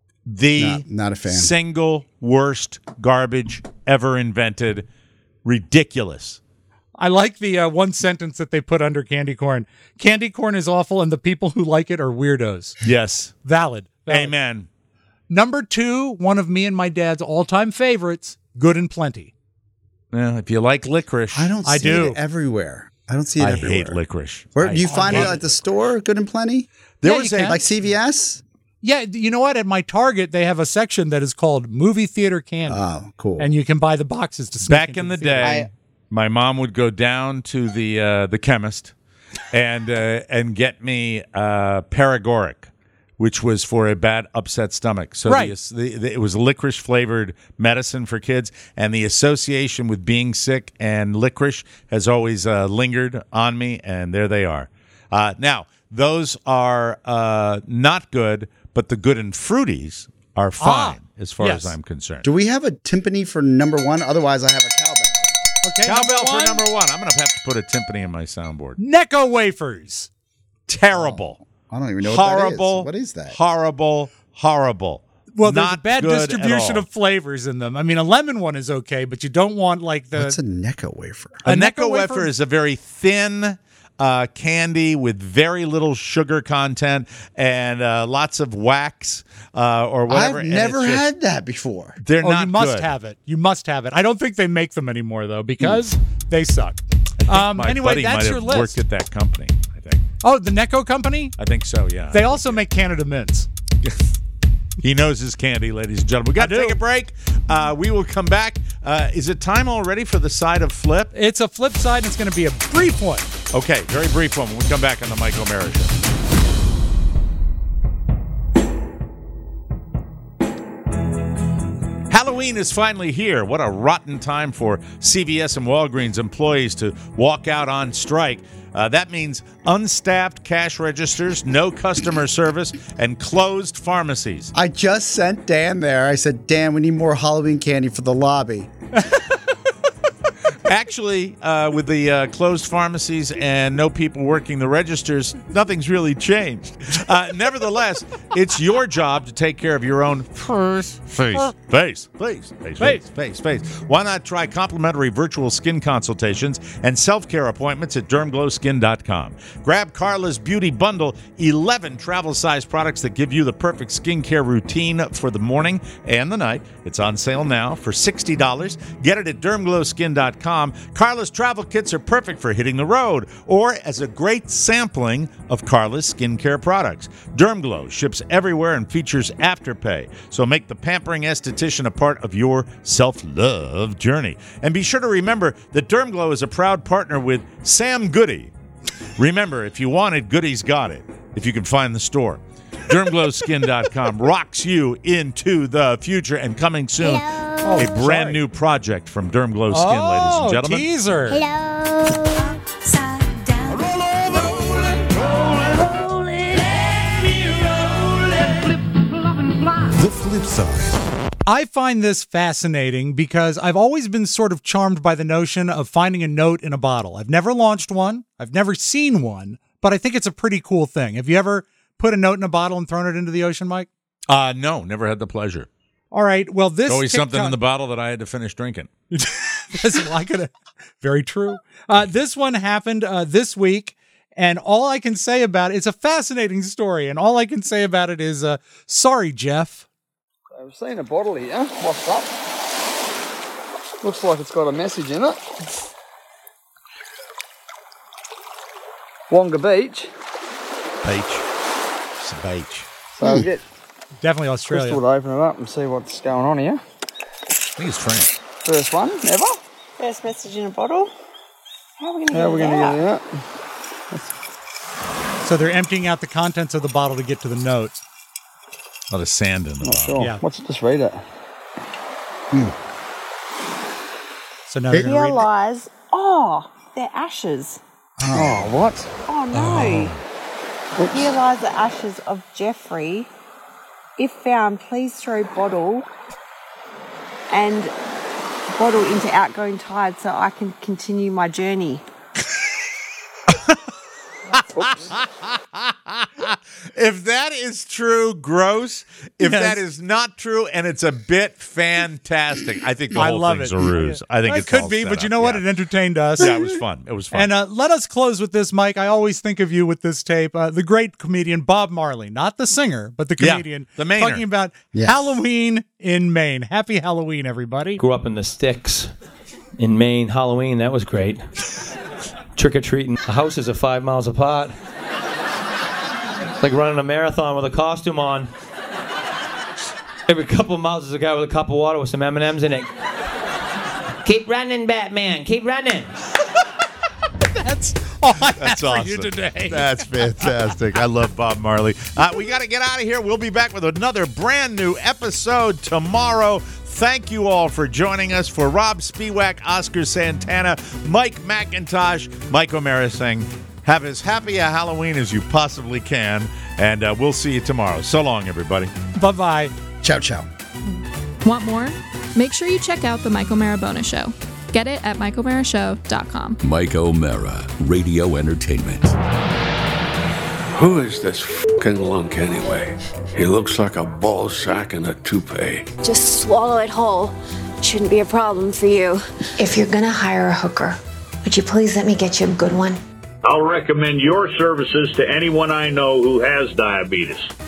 The Not- not a fan. single worst garbage ever invented. Ridiculous. I like the uh, one sentence that they put under candy corn. Candy corn is awful, and the people who like it are weirdos. Yes. Valid. Valid. Amen. Number two, one of me and my dad's all-time favorites, Good and Plenty. Well, if you like licorice, I don't see I do. it everywhere. I don't see it I everywhere. hate licorice. Where I do you find it hate at the store? Good and Plenty? There Yeah, was you a can. Like C V S? Yeah, you know what? At my Target, they have a section that is called movie theater candy, Oh, cool. and you can buy the boxes to sneak back into in the theater. day. I- my mom would go down to the uh, the chemist and uh, and get me uh, Paregoric, which was for a bad upset stomach. So Right. the, the, the, it was licorice flavored medicine for kids, and the association with being sick and licorice has always uh, lingered on me. And there they are. Uh, now those are uh, not good, but the good and fruities are fine as far yes. as I'm concerned. Do we have a timpani for number one? Otherwise, I have a cowbell. Okay, Cowbell number for one, number one. I'm going to have to put a timpani in my soundboard. Necco wafers. Terrible. I don't even know Horrible. what that is. What is that? Horrible. Horrible. Well, there's Not a bad good at distribution all. of flavors in them. I mean, a lemon one is okay, but you don't want like the What's a Necco wafer? A a Necco Necco wafer wafer? is a very thin uh, candy with very little sugar content and uh, lots of wax uh, or whatever. I've and never it's just- had that before. They're Oh, not you must good. have it. You must have it. I don't think they make them anymore though because they suck. Um, My anyway, buddy that's might your have list. worked at that company. I think. Oh, the Necco company? I think so. Yeah. They also make Canada mints. He knows his candy, ladies and gentlemen. We got to I do. take a break. Uh, we will come back. Uh, is it time already for the side of flip? It's a flip side. And it's going to be a brief one. Okay, very brief one when we come back on the Mike O'Mara Show. Halloween is finally here. What a rotten time for C V S and Walgreens employees to walk out on strike. Uh, that means unstaffed cash registers, no customer service, and closed pharmacies. I just sent Dan there. I said, Dan, we need more Halloween candy for the lobby. Actually, uh, with the uh, closed pharmacies and no people working the registers, nothing's really changed. Uh, nevertheless, it's your job to take care of your own face, face, face, face, face, face, face, face. Why not try complimentary virtual skin consultations and self-care appointments at derm glow skin dot com? Grab Carla's Beauty Bundle, eleven travel-sized products that give you the perfect skincare routine for the morning and the night. It's on sale now for sixty dollars. Get it at derm glow skin dot com. Carla's travel kits are perfect for hitting the road or as a great sampling of Carla's skincare products. DermGlow ships everywhere and features Afterpay, so make the pampering esthetician a part of your self-love journey. And be sure to remember that DermGlow is a proud partner with Sam Goody. Remember, if you want it, Goody's got it, if you can find the store. derm glow skin dot com rocks you into the future, and coming soon, Hello. a brand sorry. new project from Derm Glow Skin, oh, ladies and gentlemen. Teaser. Hello. Upside down. Roll over, roll it, roll it, let me roll it. Flip, flop, and fly. The flip side. I find this fascinating because I've always been sort of charmed by the notion of finding a note in a bottle. I've never launched one. I've never seen one, but I think it's a pretty cool thing. Have you ever put a note in a bottle and thrown it into the ocean, Mike? Uh, no, never had the pleasure. All right. Well, this There's always TikTok- something in the bottle that I had to finish drinking. Listen, I could. Very true. Uh, this one happened uh, this week, and all I can say about it, it's a fascinating story, and all I can say about it is, uh, sorry, Jeff. I've seen a bottle here, washed up. Looks like it's got a message in it. Wonga Beach. Beach. It's a beach. So I'll get Definitely Australia. Crystal to open it up and see what's going on here. I think it's France. First one ever. First message in a bottle. How are we going to How are we get going it to out? get it out? So they're emptying out the contents of the bottle to get to the note. A lot of sand in the Not bottle. sure. Yeah. What's it? Just read it. So now they're going to Here read. lies. Oh, they're ashes. Oh, what? Oh no. Here lies the ashes of Jeffrey. If found, please throw bottle and bottle into outgoing tide so I can continue my journey. If that is true, gross. If Yes. that is not true, and it's a bit fantastic, I think the I whole love thing's it. a ruse. I think it it's could all be, set but you up. know what? Yeah. It entertained us. Yeah, it was fun. It was fun. And uh, let us close with this, Mike. I always think of you with this tape. Uh, the great comedian Bob Marley, not the singer, but the Yeah, comedian, the Mainer. talking about Yes. Halloween in Maine. Happy Halloween, everybody. Grew up in the sticks in Maine. Halloween, that was great. Trick or treating. The houses are five miles apart. Like running a marathon with a costume on. Every couple of miles there's a guy with a cup of water with some M and M's in it. Keep running, Batman. Keep running. That's all I That's have awesome. for you today. That's fantastic. I love Bob Marley. Uh, we got to get out of here. We'll be back with another brand new episode tomorrow. Thank you all for joining us. For Rob Spiewak, Oscar Santana, Mike McIntosh, Mike O'Mara saying, have as happy a Halloween as you possibly can, and uh, we'll see you tomorrow. So long, everybody. Bye-bye. Ciao, ciao. Want more? Make sure you check out the Mike O'Mara Bonus Show. Get it at mike o'mara show dot com. Mike O'Mara, Radio Entertainment. Who is this fucking lunk anyway? He looks like a ball sack in a toupee. Just swallow it whole. Shouldn't be a problem for you. If you're gonna hire a hooker, would you please let me get you a good one? I'll recommend your services to anyone I know who has diabetes.